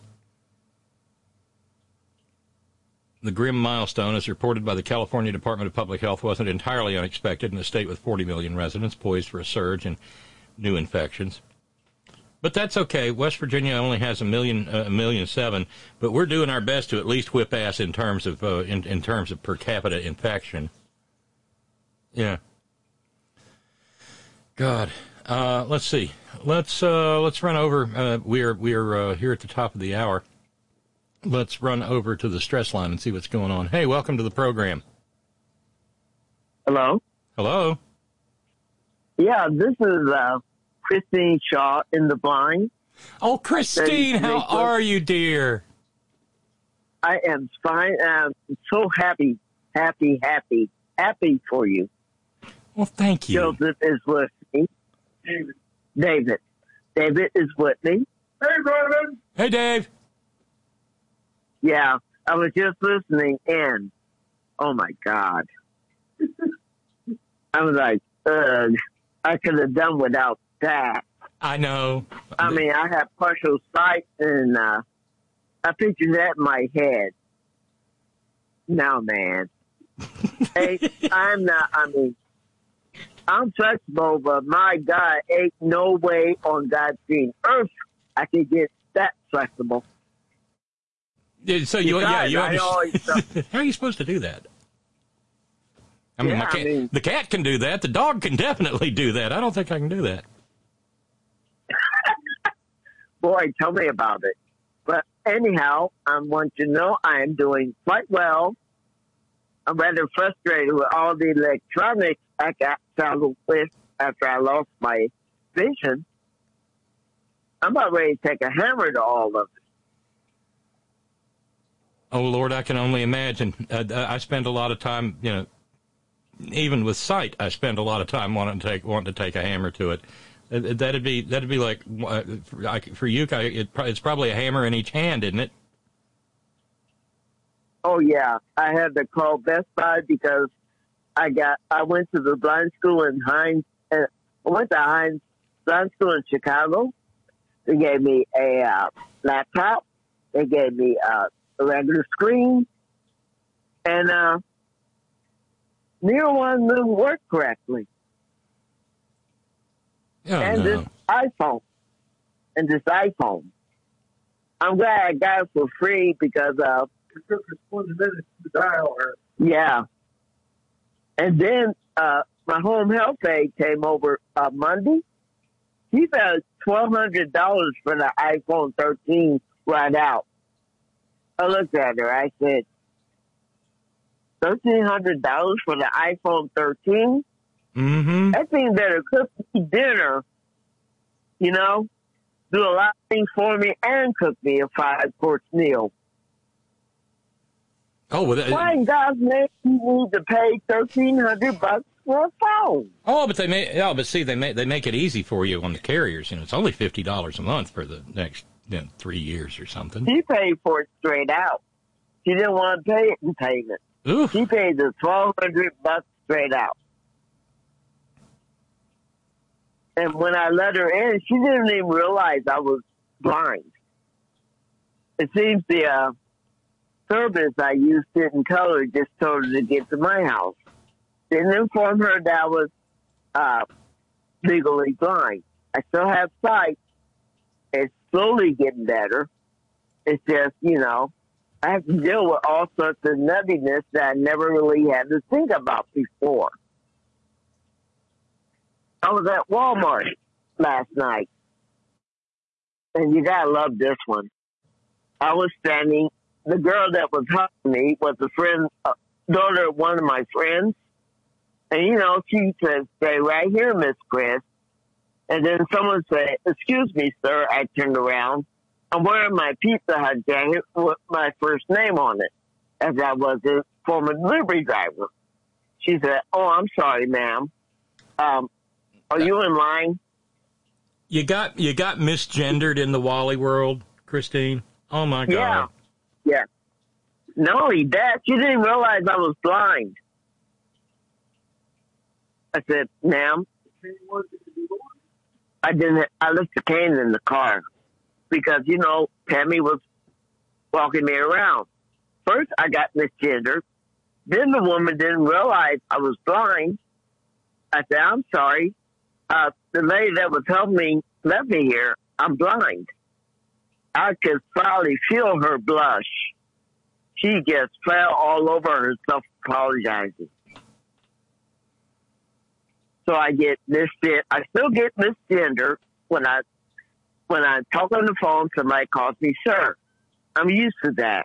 [SPEAKER 4] The grim milestone, as reported by the California Department of Public Health, wasn't entirely unexpected in a state with 40 million residents poised for a surge in new infections. But that's okay. West Virginia only has 1,000,007, but we're doing our best to at least whip ass in terms of in terms of per capita infection. Yeah. God. Let's see. Let's run over. We're here at the top of the hour. Let's run over to the stress line and see what's going on. Hey, welcome to the program.
[SPEAKER 10] Hello.
[SPEAKER 4] Hello.
[SPEAKER 10] Yeah, this is Christine Shaw in the blind.
[SPEAKER 4] Oh, Christine, how are you, dear?
[SPEAKER 10] I am fine. I'm so happy for you.
[SPEAKER 4] Well, thank you.
[SPEAKER 10] Joseph is with me. David is with me.
[SPEAKER 4] Hey, David. Hey, Dave.
[SPEAKER 10] Yeah, I was just listening in. Oh, my God. I was like, ugh, I could have done without that.
[SPEAKER 4] I know.
[SPEAKER 10] I mean, I have partial sight, and I picture that in my head. No, man. Hey, I'm flexible, but my God, ain't no way on God's green earth I could get that flexible.
[SPEAKER 4] So you understand. How are you supposed to do that? I mean, the cat can do that. The dog can definitely do that. I don't think I can do that.
[SPEAKER 10] Boy, tell me about it. But anyhow, I want you to know I am doing quite well. I'm rather frustrated with all the electronics I got saddled with after I lost my vision. I'm about ready to take a hammer to all of it.
[SPEAKER 4] Oh, Lord, I can only imagine. I spend a lot of time, even with sight, I spend a lot of time wanting to take a hammer to it. That'd be like for you. It's probably a hammer in each hand, isn't it?
[SPEAKER 10] Oh yeah, I had to call Best Buy because I went to the blind school in Hines. I went to Hines Blind School in Chicago. They gave me a laptop. They gave me a regular screen, and neither one didn't work correctly.
[SPEAKER 4] Oh,
[SPEAKER 10] and
[SPEAKER 4] no.
[SPEAKER 10] this iPhone. I'm glad I got it for free because it took us 20 minutes to dial her. Yeah. And then my home health aide came over Monday. He paid $1,200 for the iPhone 13 right out. I looked at her. I said, $1,300 for the iPhone 13?
[SPEAKER 4] Mm-hmm.
[SPEAKER 10] That thing better cook me dinner, do a lot of things for me and cook me a 5-course meal.
[SPEAKER 4] Oh, well,
[SPEAKER 10] why in God's name you need to pay $1,300 for a phone?
[SPEAKER 4] Oh, but they make it easy for you on the carriers. It's only $50 a month for the next 3 years or something.
[SPEAKER 10] She paid for it straight out. She didn't want to pay it in payment.
[SPEAKER 4] Oof.
[SPEAKER 10] She paid the $1,200 straight out. And when I let her in, she didn't even realize I was blind. It seems the service I used didn't tell her, just told her to get to my house. Didn't inform her that I was legally blind. I still have sight. It's slowly getting better. It's just, I have to deal with all sorts of nuttiness that I never really had to think about before. I was at Walmart last night, and you gotta love this one. I was standing, the girl that was helping me was a friend, daughter of one of my friends, and she said, "Stay right here, Miss Chris." And then someone said, "Excuse me, sir." I turned around. I'm wearing my Pizza Hut jacket with my first name on it, as I was a former delivery driver. She said, "Oh, I'm sorry, ma'am. Are you in line?"
[SPEAKER 4] You got misgendered in the Wally world, Christine. Oh my God.
[SPEAKER 10] Yeah. Not only that, she didn't realize I was blind. I said, "Ma'am, I left the cane in the car because Tammy was walking me around. First, I got misgendered. Then the woman didn't realize I was blind. I said, "I'm sorry. The lady that was helping me left me here. I'm blind." I could probably feel her blush. She just fell all over herself apologizing. So I get misgendered. I still get misgendered when I talk on the phone. Somebody calls me sir. I'm used to that.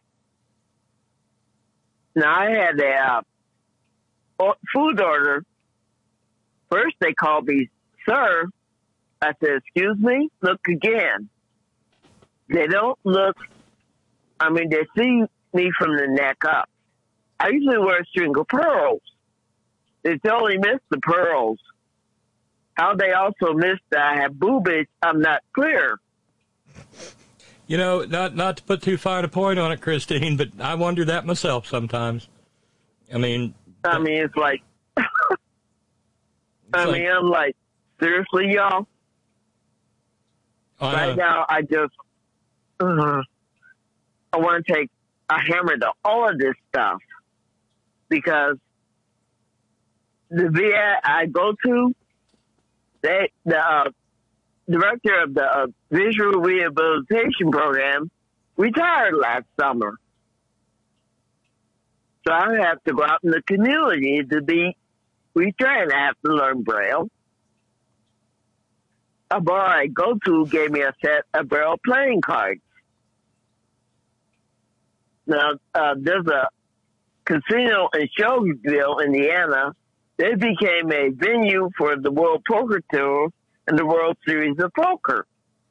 [SPEAKER 10] Now I had a food order. First they called me sir. I said, "Excuse me, look again." They don't look, they see me from the neck up. I usually wear a string of pearls. They totally missed the pearls. How they also missed that I have boobage, I'm not clear.
[SPEAKER 4] You know, not to put too fine a point on it, Christine, but I wonder that myself sometimes. I mean,
[SPEAKER 10] it's like, I'm like, seriously, y'all? Right now, I just, I want to take a hammer to all of this stuff because the VA I go to, the director of the visual rehabilitation program retired last summer. So I have to go out in the community to be retrained. I have to learn Braille. A bar I go to gave me a set of Braille playing cards. Now, there's a casino in Shelbyville, Indiana. They became a venue for the World Poker Tour and the World Series of Poker.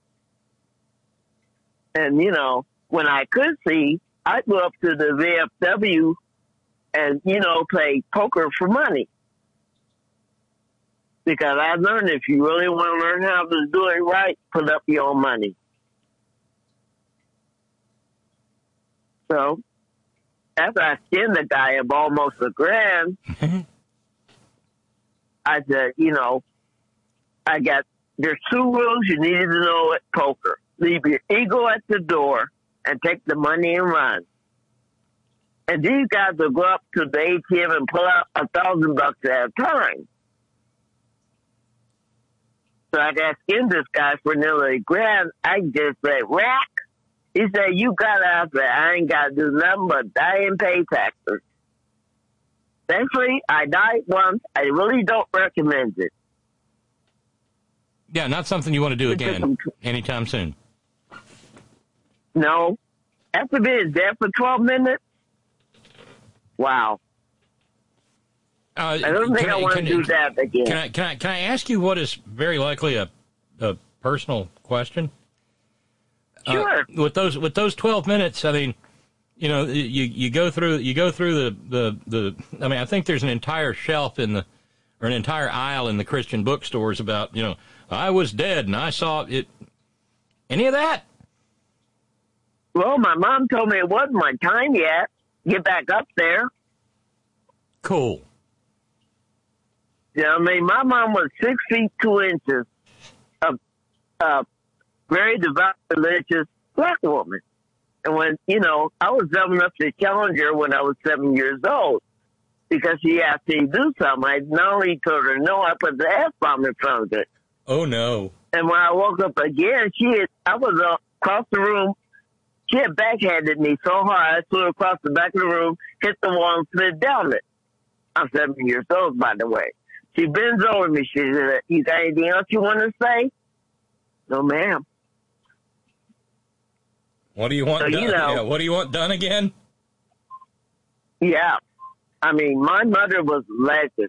[SPEAKER 10] And, you know, when I could see, I'd go up to the VFW and, you know, play poker for money. Because I learned if you really want to learn how to do it right, put up your own money. So, after I skinned the guy of almost $1,000, I said, you know, there's 2 rules you needed to know at poker. Leave your ego at the door and take the money and run. And these guys will go up to the ATM and pull out $1,000 at a time. So I got skinned this guy for nearly $1,000. I just said, rack. He said, you got out there. I ain't got to do nothing but die and pay taxes. Thankfully, I died once. I really don't recommend it.
[SPEAKER 4] Yeah, not something you want to do again anytime soon.
[SPEAKER 10] No. After being dead for 12 minutes, wow. I don't think I want to do that again.
[SPEAKER 4] Can I ask you what is very likely a personal question?
[SPEAKER 10] Sure.
[SPEAKER 4] With those 12 minutes, I mean, you know, you go through the I mean, I think there's an entire shelf or an entire aisle in the Christian bookstores about, you know, I was dead and I saw it. Any of that?
[SPEAKER 10] Well, my mom told me it wasn't my time yet. Get back up there.
[SPEAKER 4] Cool.
[SPEAKER 10] Yeah, I mean, my mom was 6 feet 2 inches, a very devout, religious black woman. And when, you know, I was dumb enough to challenge her when I was 7 years old because she asked me to do something. I not only told her no, I put the F-bomb in front of it.
[SPEAKER 4] Oh, no.
[SPEAKER 10] And when I woke up again, I was across the room. She had backhanded me so hard, I threw across the back of the room, hit the wall, and slid down it. I'm 7 years old, by the way. She bends over me. She said, you got anything else you want to say? No, ma'am.
[SPEAKER 4] What do you want done?
[SPEAKER 10] You know,
[SPEAKER 4] yeah, what do you want done again?
[SPEAKER 10] Yeah. I mean, my mother was a legend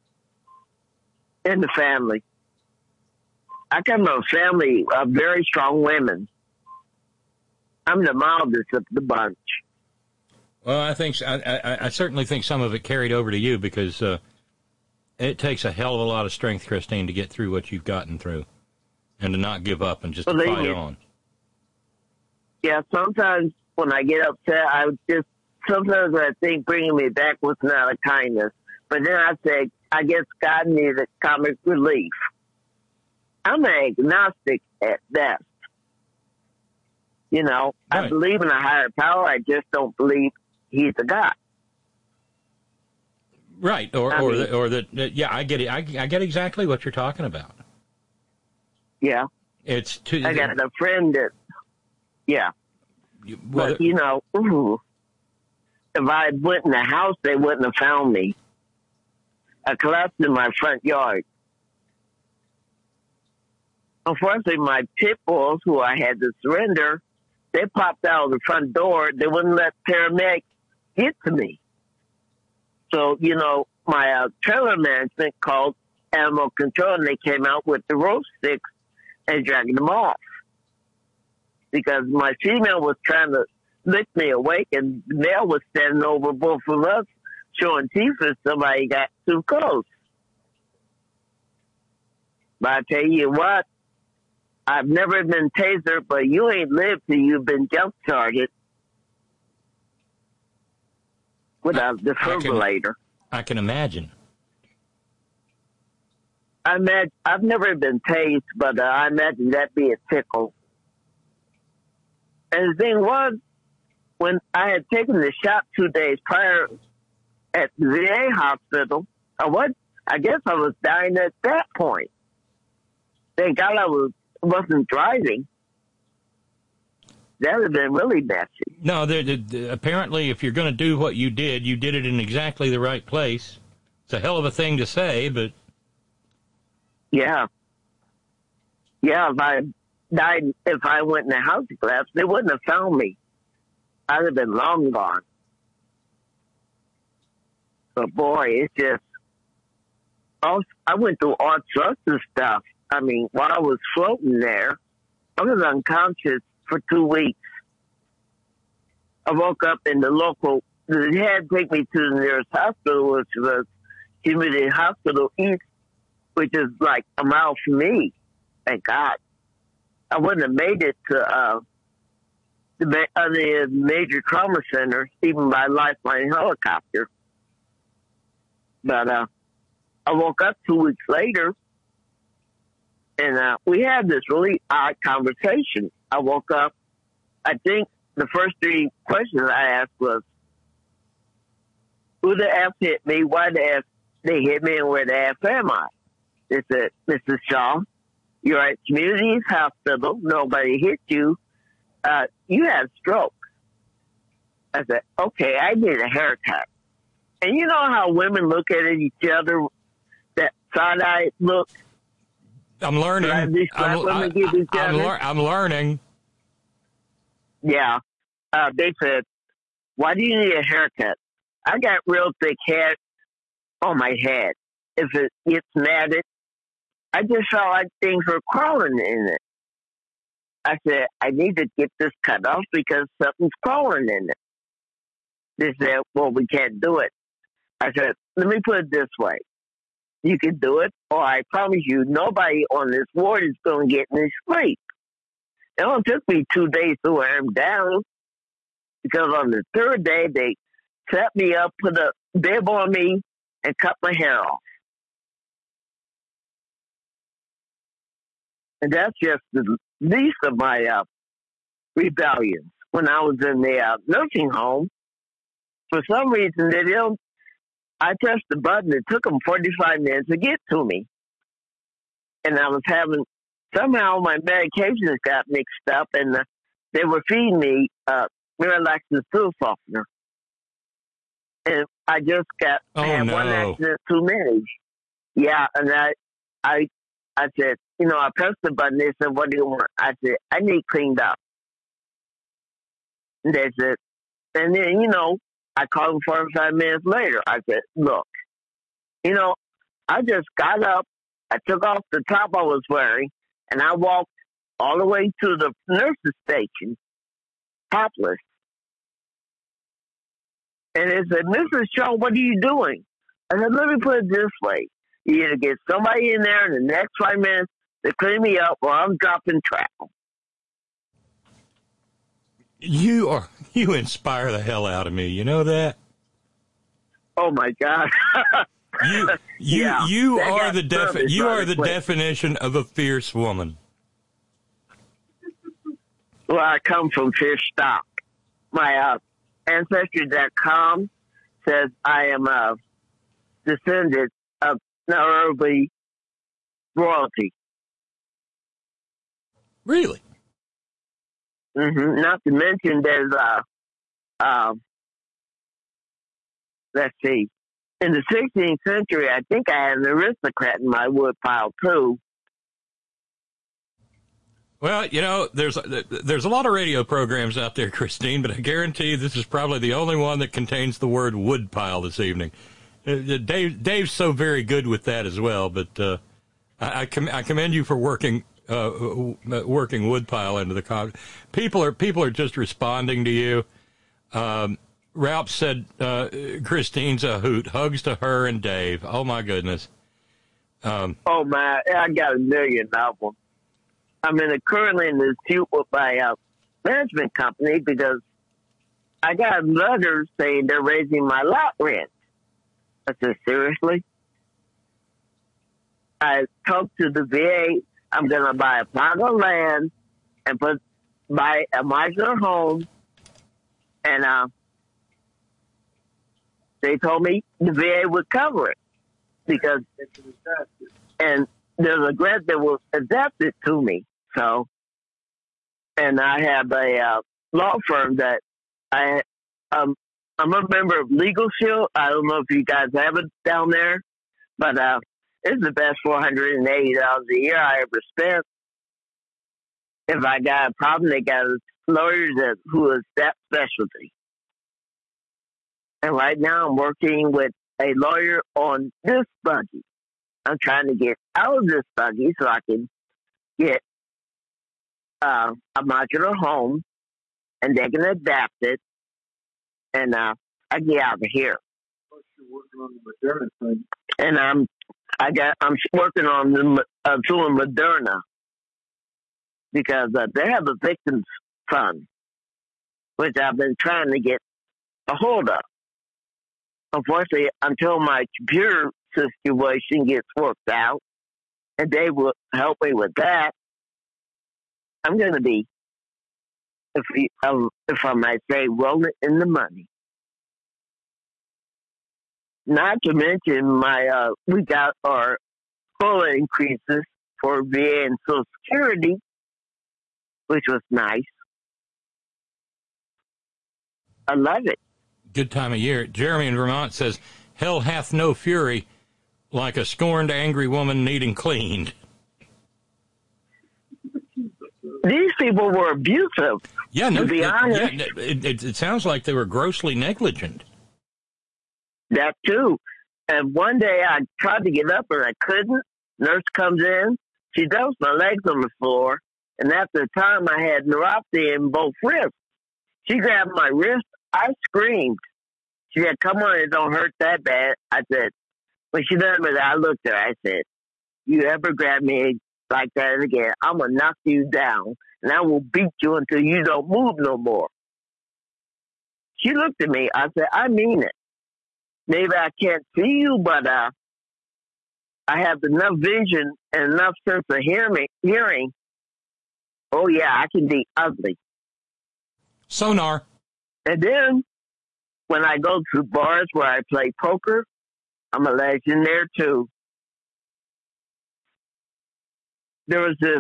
[SPEAKER 10] in the family. I come from a family of very strong women. I'm the mildest of the bunch.
[SPEAKER 4] Well, I certainly think some of it carried over to you because it takes a hell of a lot of strength, Christine, to get through what you've gotten through and to not give up and just to fight on.
[SPEAKER 10] Yeah, sometimes when I get upset, sometimes I think bringing me back was not a kindness. But then I say, I guess God needed comic relief. I'm an agnostic at best. You know, right. I believe in a higher power. I just don't believe he's a God.
[SPEAKER 4] Right. Or that. Yeah, I get it. I get exactly what you're talking about.
[SPEAKER 10] Yeah. I got a friend that, yeah. But, you know, if I went in the house, they wouldn't have found me. I collapsed in my front yard. Unfortunately, my pit bulls, who I had to surrender, they popped out of the front door. They wouldn't let paramedics get to me. So, you know, my trailer management called animal control, and they came out with the rope sticks and dragging them off. Because my female was trying to lick me awake, and the male was standing over both of us, showing teeth if somebody got too close. But I tell you what, I've never been tasered, but you ain't lived till you've been jump-started with a defibrillator.
[SPEAKER 4] I can imagine.
[SPEAKER 10] I've never been tased, but I imagine that'd be a tickle. And the thing was, when I had taken the shot 2 days prior at the VA hospital, I guess I was dying at that point. Thank God I wasn't driving. That would have been really messy.
[SPEAKER 4] No, apparently if you're going to do what you did it in exactly the right place. It's a hell of a thing to say, but...
[SPEAKER 10] Yeah. Yeah, if I went in the house collapse, they wouldn't have found me. I'd have been long gone. But boy, it's just... I went through all sorts of stuff. I mean, while I was floating there, I was unconscious for 2 weeks. I woke up in the local... They had to take me to the nearest hospital, which was Community Hospital East, which is like a mile from me. Thank God. I wouldn't have made it to the major trauma centers, even by Lifeline helicopter. But I woke up 2 weeks later, and we had this really odd conversation. I woke up, I think the first 3 questions I asked was, who the F hit me? Why the F they hit me, and where the F am I? They said, Mrs. Shaw, you're at Community Hospital. Nobody hit you. You had a stroke. I said, okay, I need a haircut. And you know how women look at each other, that side-eye look?
[SPEAKER 4] I'm learning. I'm learning.
[SPEAKER 10] Yeah. They said, why do you need a haircut? I got real thick hair on my head. If it gets matted, I just felt like things were crawling in it. I said, I need to get this cut off because something's crawling in it. They said, well, we can't do it. I said, let me put it this way. You can do it, or I promise you, nobody on this ward is going to get any sleep. It only took me 2 days to wear him down, because on the 3rd day, they set me up, put a bib on me, and cut my hair off. And that's just the least of my rebellions. When I was in the nursing home, for some reason, I pressed the button. It took them 45 minutes to get to me. And I was somehow my medications got mixed up, and they were feeding me Miralax and stool softener. And I just had one accident too many. Yeah, and I said, I pressed the button. They said, what do you want? I said, I need cleaned up. And they said, and then, I called them 45 minutes later. I said, look, I just got up. I took off the top I was wearing, and I walked all the way to the nurse's station, topless. And they said, Mrs. Shaw, what are you doing? I said, let me put it this way. You either get somebody in there in the next 5 minutes to clean me up, or I'm dropping travel.
[SPEAKER 4] You inspire the hell out of me. You know that?
[SPEAKER 10] Oh my God.
[SPEAKER 4] You are the definition of a fierce woman.
[SPEAKER 10] Well, I come from fierce stock. My Ancestry.com says I am a descendant of Nairobi royalty.
[SPEAKER 4] Really?
[SPEAKER 10] Mm-hmm. Not to mention there's let's see. In the 16th century, I think I had an aristocrat in my woodpile too.
[SPEAKER 4] Well, there's a lot of radio programs out there, Christine, but I guarantee this is probably the only one that contains the word woodpile this evening. Dave's so very good with that as well, but I commend you for working woodpile into the people are just responding to you. Ralph said Christine's a hoot. Hugs to her and Dave. Oh my goodness.
[SPEAKER 10] Oh my, I got a million of them. I'm currently in a dispute with my management company because I got letters saying they're raising my lot rent. I said, seriously? I talked to the VA. I'm going to buy a plot of land and buy a modular home. And they told me the VA would cover it because, and there's a grant that was adapted to me. So, and I have a law firm that I'm a member of Legal Shield. I don't know if you guys have it down there, but it's the best $480 a year I ever spent. If I got a problem, they got lawyers who is that specialty. And right now I'm working with a lawyer on this buggy. I'm trying to get out of this buggy so I can get a modular home, and they can adapt it, and I get out of here.
[SPEAKER 11] Plus, you're working on the Moderna thing.
[SPEAKER 10] And I'm working on doing Moderna because they have a victims fund, which I've been trying to get a hold of. Unfortunately, until my computer situation gets worked out, and they will help me with that, I'm going to be, if I might say, rolling in the money. Not to mention we got our COLA increases for VA and Social Security, which was nice. I love it.
[SPEAKER 4] Good time of year. Jeremy in Vermont says, hell hath no fury like a scorned, angry woman needing cleaned.
[SPEAKER 10] These people were abusive.
[SPEAKER 4] Yeah, no,
[SPEAKER 10] to be honest.
[SPEAKER 4] Yeah, it sounds like they were grossly negligent.
[SPEAKER 10] That too. And one day I tried to get up and I couldn't. Nurse comes in. She dumps my legs on the floor. And at the time I had neuropathy in both wrists. She grabbed my wrist. I screamed. She said, come on, it don't hurt that bad. I said, when she done with it, I looked at her. I said, you ever grab me like that again, I'm going to knock you down. And I will beat you until you don't move no more. She looked at me. I said, I mean it. Maybe I can't see you, but I have enough vision and enough sense of hearing. Oh, yeah, I can be ugly.
[SPEAKER 4] Sonar.
[SPEAKER 10] And then when I go to bars where I play poker, I'm a legend there, too. There was this,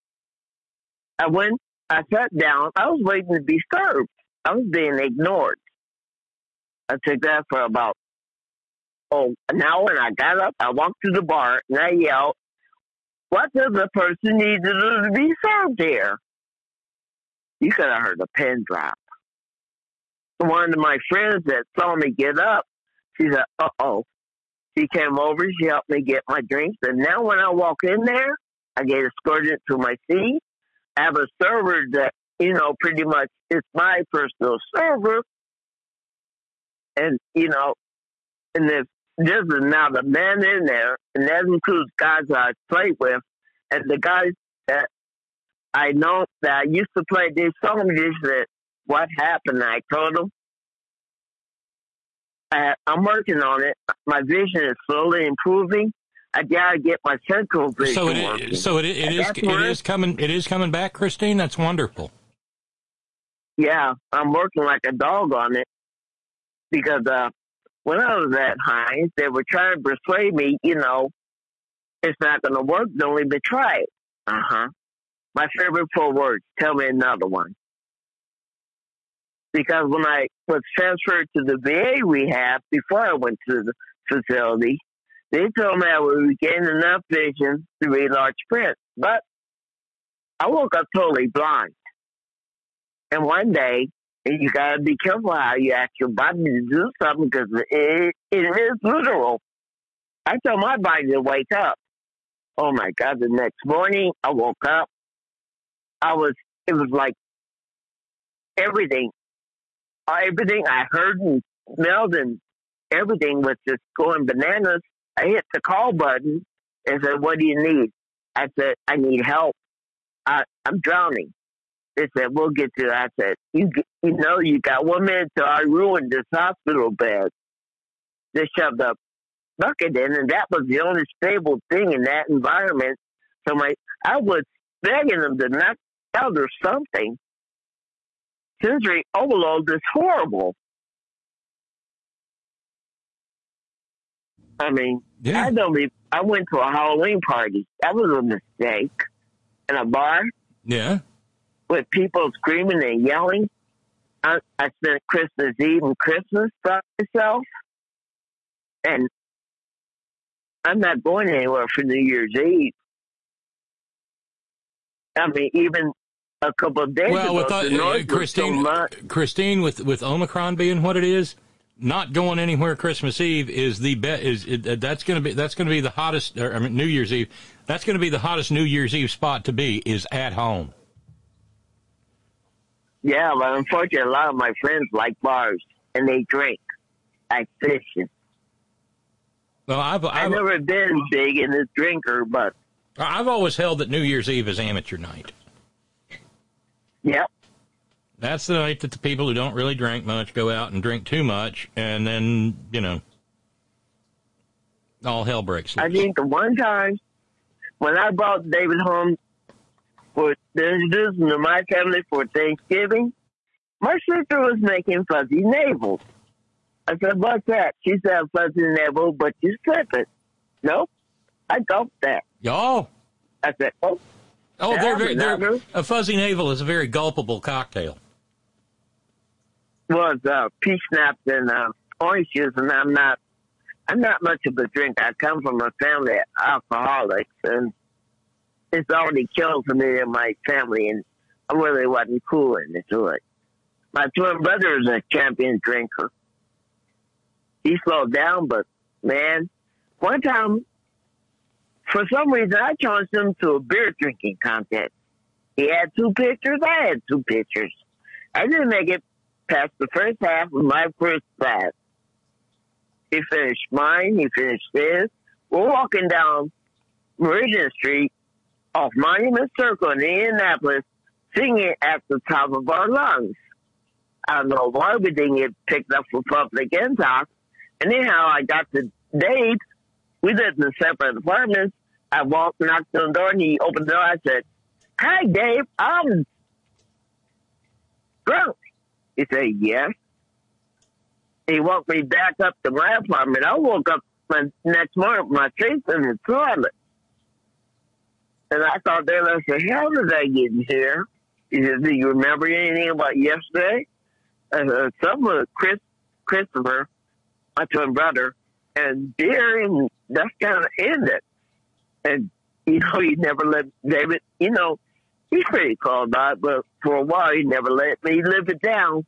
[SPEAKER 10] I sat down. I was waiting to be served. I was being ignored. I took that for about an hour, and I got up, I walked to the bar, and I yelled, what does the person need to do to be served here? You could have heard a pin drop. One of my friends that saw me get up, she said, uh-oh. She came over, she helped me get my drinks, and now when I walk in there, I get escorted to my seat. I have a server that, pretty much is my personal server. And, and if there's now the man in there, and that includes guys that I played with, and the guys that I know that I used to play, they saw me, they said, what happened? I told them, I'm working on it. My vision is slowly improving. I gotta get my central vision working.
[SPEAKER 4] So it is coming back, Christine. That's wonderful.
[SPEAKER 10] Yeah, I'm working like a dog on it because when I was at Heinz, they were trying to persuade me, it's not going to work. Don't even try it. My favorite 4 words. Tell me another one. Because when I was transferred to the VA rehab before I went to the facility, they told me I would regain enough vision to read large print. But I woke up totally blind. And one day, you got to be careful how you ask your body to do something because it is literal. I told my body to wake up. Oh, my God. The next morning, I woke up. It was like everything I heard and smelled and everything was just going bananas. I hit the call button and said, what do you need? I said, I need help. I'm drowning. They said, we'll get to it. I said, you got 1 minute till I ruined this hospital bed. They shoved a bucket in, and that was the only stable thing in that environment. So I was begging them to knock out or something. Sensory overload is horrible. I mean,
[SPEAKER 4] yeah.
[SPEAKER 10] I went to a Halloween party. That was a mistake. In a bar.
[SPEAKER 4] Yeah.
[SPEAKER 10] With people screaming and yelling. I spent Christmas Eve and Christmas by myself. And I'm not going anywhere for New Year's Eve. I mean, even a couple of days ago,
[SPEAKER 4] Christine, with Omicron being what it is, not going anywhere Christmas Eve is that's going to be the hottest. New Year's Eve. That's going to be the hottest New Year's Eve spot to be is at home.
[SPEAKER 10] Yeah, but unfortunately, a lot of my friends like bars and they drink, like fishing.
[SPEAKER 4] Well, I've
[SPEAKER 10] never been big in a drinker, but
[SPEAKER 4] I've always held that New Year's Eve is amateur night.
[SPEAKER 10] Yep.
[SPEAKER 4] That's the night that the people who don't really drink much go out and drink too much, and then, all hell breaks loose.
[SPEAKER 10] I think the one time when I brought David home for introducing to my family for Thanksgiving, my sister was making fuzzy navels. I said, what's that? She said, fuzzy navel, but you slip it. Nope. I gulped that.
[SPEAKER 4] Oh.
[SPEAKER 10] I said,
[SPEAKER 4] a fuzzy navel is a very gulpable cocktail.
[SPEAKER 10] Was peach schnapps and orange juice, and I'm not much of a drinker. I come from a family of alcoholics, and it's already killed for me and my family, and I really wasn't cool into it. My twin brother is a champion drinker. He slowed down, but man, one time, for some reason, I challenged him to a beer drinking contest. He had 2 pitchers, I had 2 pitchers. I didn't make it past the first half of my first class. He finished mine, he finished his. We're walking down Meridian Street off Monument Circle in Indianapolis, singing at the top of our lungs. I don't know why we didn't get picked up for public intox. And anyhow, I got to Dave. We lived in separate apartments. I knocked on the door, and he opened the door. I said, "Hi, Dave, I'm drunk." He said, "Yes." He walked me back up to my apartment. I woke up next morning with my face in the toilet. And I thought, then I said, how did I get in here? He said, do you remember anything about yesterday? Some of Christopher, my twin brother, and beer, and that's kind of ended. And, he never let David, he's pretty cool about it, but for a while he never let me live it down.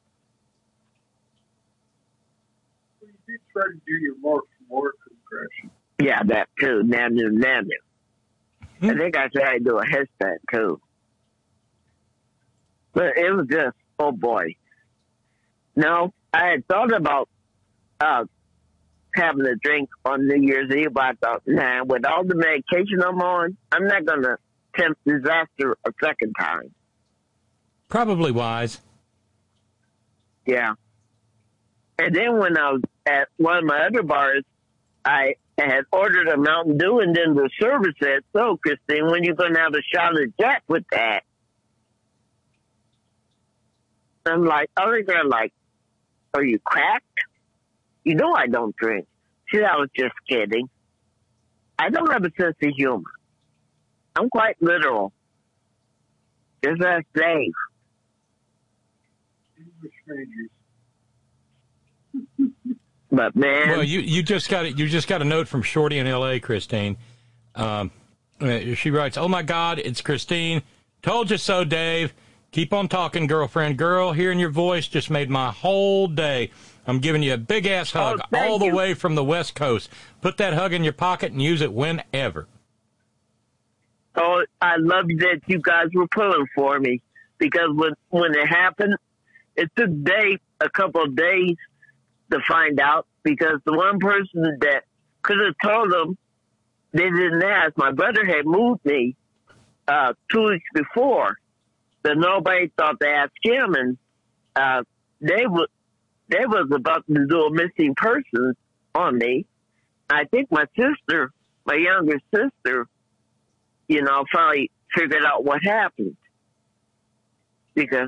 [SPEAKER 11] You did try to do your mark from work impression.
[SPEAKER 10] Yeah, that too. Nanu. I think I tried to do a headstand too. But it was just, oh boy. No, I had thought about having a drink on New Year's Eve, but I thought, nah, with all the medication I'm on, I'm not going to tempt disaster a second time.
[SPEAKER 4] Probably wise.
[SPEAKER 10] Yeah. And then when I was at one of my other bars, I had ordered a Mountain Dew, and then the server said, so, Christine, when you going to have a shot of Jack with that? I'm like, they're like, are you cracked? You know I don't drink. She said, I was just kidding. I don't have a sense of humor. I'm quite literal. Just ask Dave. But man,
[SPEAKER 4] well, you just got a note from Shorty in L.A., Christine. She writes, "Oh my God, it's Christine. Told you so, Dave. Keep on talking, girlfriend. Girl, hearing your voice just made my whole day. I'm giving you a big ass hug all the way from the West Coast. Put that hug in your pocket and use it whenever."
[SPEAKER 10] Oh, I love that you guys were pulling for me, because when it happened, it took a couple of days to find out, because the one person that could have told them, they didn't ask. My brother had moved me 2 weeks before, but nobody thought to ask him, and they was about to do a missing person on me. I think my younger sister, finally figured out what happened. Because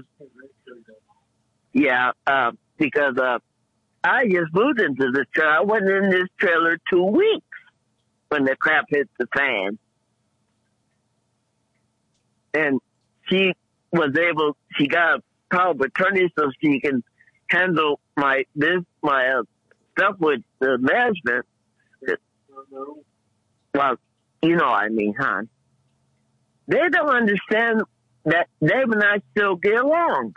[SPEAKER 10] I just moved into this trailer. I wasn't in this trailer 2 weeks when the crap hit the fan. And she got a power of attorney so she can handle my stuff with the management. Well, you know what I mean, hon. They don't understand that Dave and I still get along.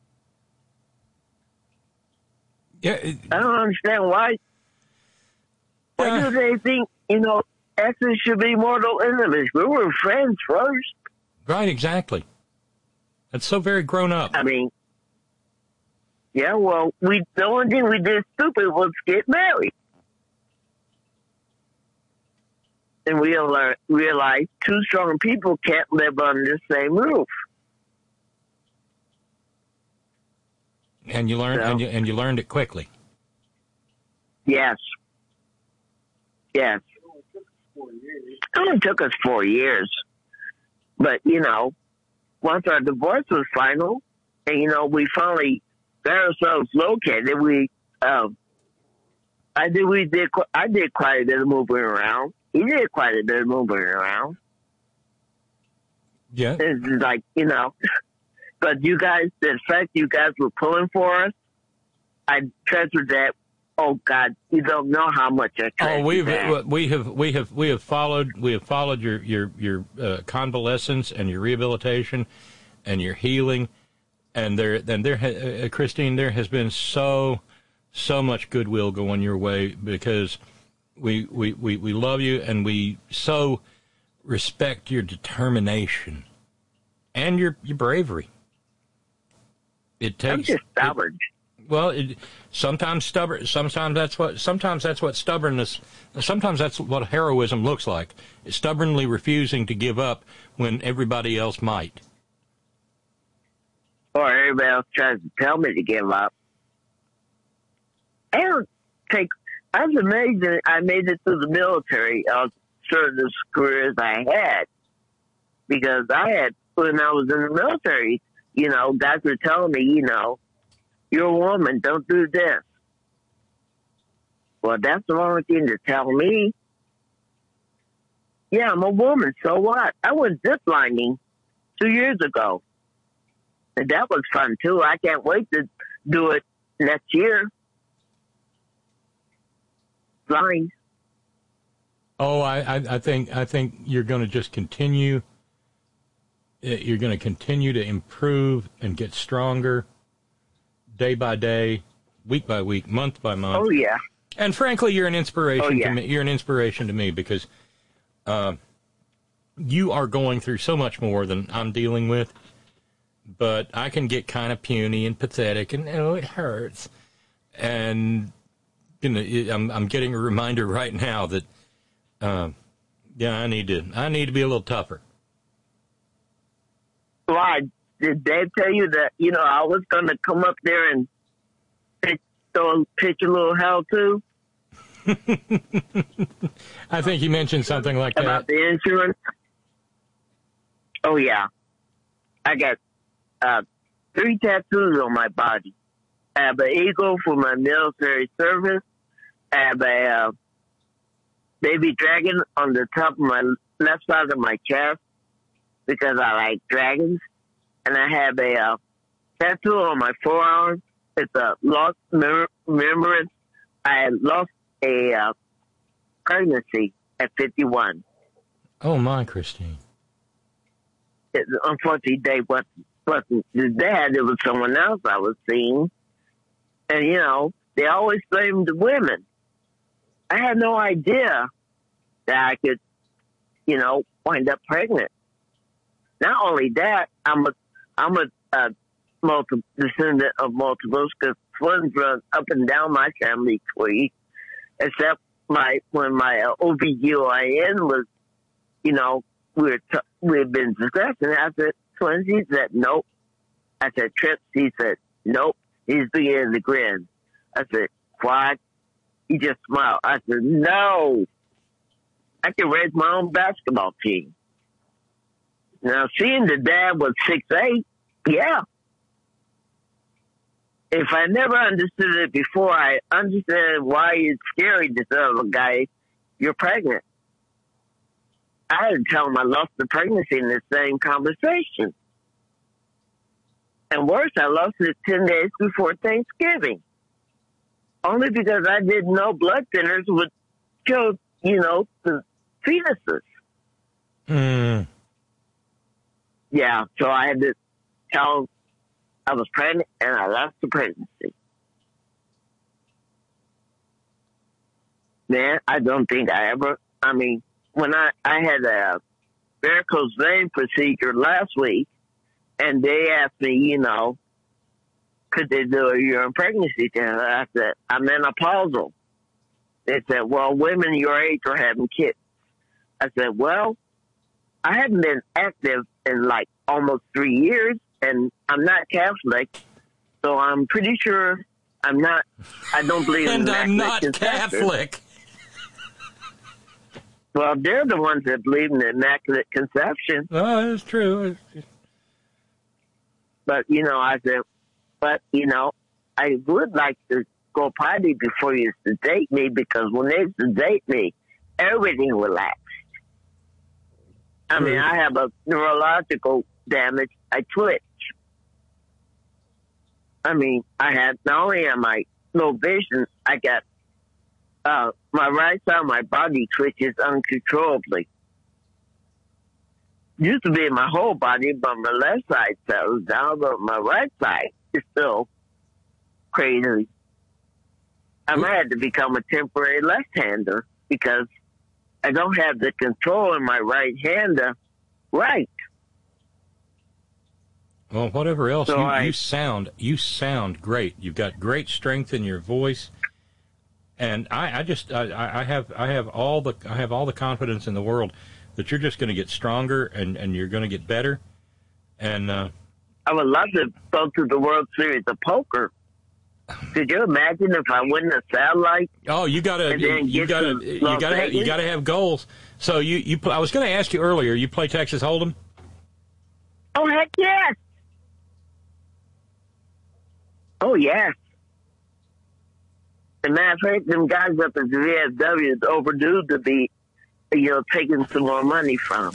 [SPEAKER 4] Yeah,
[SPEAKER 10] I don't understand why. Why do they think, exes should be mortal enemies? We were friends first.
[SPEAKER 4] Right, exactly. That's so very grown up.
[SPEAKER 10] I mean, yeah, well, the only thing we did stupid was get married. And we realized two strong people can't live under the same roof.
[SPEAKER 4] And you learned, and you learned it quickly.
[SPEAKER 10] Yes. Yes. It only took us 4 years. But, once our divorce was final, and, we finally got ourselves located, I did quite a bit of moving around. He did quite a bit of moving around.
[SPEAKER 4] Yeah.
[SPEAKER 10] It's like, but you guys, the fact you guys were pulling for us, I treasured that. Oh God, you don't know how much I treasured that.
[SPEAKER 4] we have followed your convalescence and your rehabilitation and your healing, and Christine, there has been so much goodwill going your way because we love you and we so respect your determination and your bravery. It takes.
[SPEAKER 10] I'm just stubborn.
[SPEAKER 4] Sometimes that's what stubbornness. Sometimes that's what heroism looks like. It's stubbornly refusing to give up when everybody else might.
[SPEAKER 10] Or everybody else tries to tell me to give up. I was amazed that I made it through the military. Certain as careers I had, because when I was in the military, guys were telling me, you're a woman, don't do this. Well, that's the wrong thing to tell me. Yeah, I'm a woman, so what? I went ziplining 2 years ago. And that was fun, too. I can't wait to do it next year. Flying.
[SPEAKER 4] Oh, I think you're going to just continue. You're going to continue to improve and get stronger day by day, week by week, month by month.
[SPEAKER 10] Oh yeah.
[SPEAKER 4] And frankly, you're an inspiration to me. You're an inspiration to me because you are going through so much more than I'm dealing with. But I can get kind of puny and pathetic, and it hurts. And I'm getting a reminder right now that I need to be a little tougher.
[SPEAKER 10] Why? Did Dave tell you that, I was going to come up there and pitch a little hell too?
[SPEAKER 4] I think he mentioned something like
[SPEAKER 10] about
[SPEAKER 4] that.
[SPEAKER 10] The insurance? Oh, yeah. I got 3 tattoos on my body. I have an eagle for my military service. I have a baby dragon on the top of my left side of my chest because I like dragons. And I have a tattoo on my forearm. It's a lost remembrance. I had lost a pregnancy at 51.
[SPEAKER 4] Oh, my, Christine.
[SPEAKER 10] Unfortunately, Dave wasn't the dad. It was someone else I was seeing. And, they always blamed the women. I had no idea that I could, wind up pregnant. Not only that, I'm a descendant of multiples because twins run up and down my family tree. Except when my OBGYN was, we've been discussing. I said, twins? He said, nope. I said, trips? He said, nope. He's beginning to grin. I said, quad? He just smiled. I said, no. I can raise my own basketball team. Now, seeing the dad was 6'8", yeah. If I never understood it before, I understand why it's scary to tell a guy you're pregnant. I had to tell him I lost the pregnancy in the same conversation. And worse, I lost it 10 days before Thanksgiving. Only because I didn't know blood thinners would kill, the fetuses.
[SPEAKER 4] Mm.
[SPEAKER 10] Yeah, so I had to tell him I was pregnant and I lost the pregnancy. Man, I don't think when I had a varicose vein procedure last week, and they asked me, could they do a urine pregnancy test? I said, I'm menopausal. They said, well, women your age are having kids. I said, well, I haven't been active in like almost 3 years, and I'm not Catholic, so I'm pretty sure I don't believe in
[SPEAKER 4] and I'm not
[SPEAKER 10] conception.
[SPEAKER 4] Catholic.
[SPEAKER 10] Well, they're the ones that believe in the Immaculate Conception.
[SPEAKER 4] Oh, that's true.
[SPEAKER 10] But, I said, I would like to go potty before you sedate me, because when they sedate me, everything relaxed. I mean, I have a neurological damage. I twitch. I mean, not only am I low vision, I got my right side of my body twitches uncontrollably. Used to be in my whole body, but my left side settles down, but my right side is still crazy. I might have to become a temporary left-hander because I don't have the control in my right-hander right.
[SPEAKER 4] Well, whatever else,
[SPEAKER 10] So
[SPEAKER 4] you sound great. You've got great strength in your voice, and I have all the confidence in the world that you're just going to get stronger and you're going to get better. And
[SPEAKER 10] I would love to go to the World Series of Poker. Could you imagine if I win a satellite?
[SPEAKER 4] Oh, you gotta have goals. So I was going to ask you earlier. You play Texas Hold'em?
[SPEAKER 10] Oh, heck yes! Oh, yes. As a matter of fact, them guys up at the VFW is overdue to be, taking some more money from.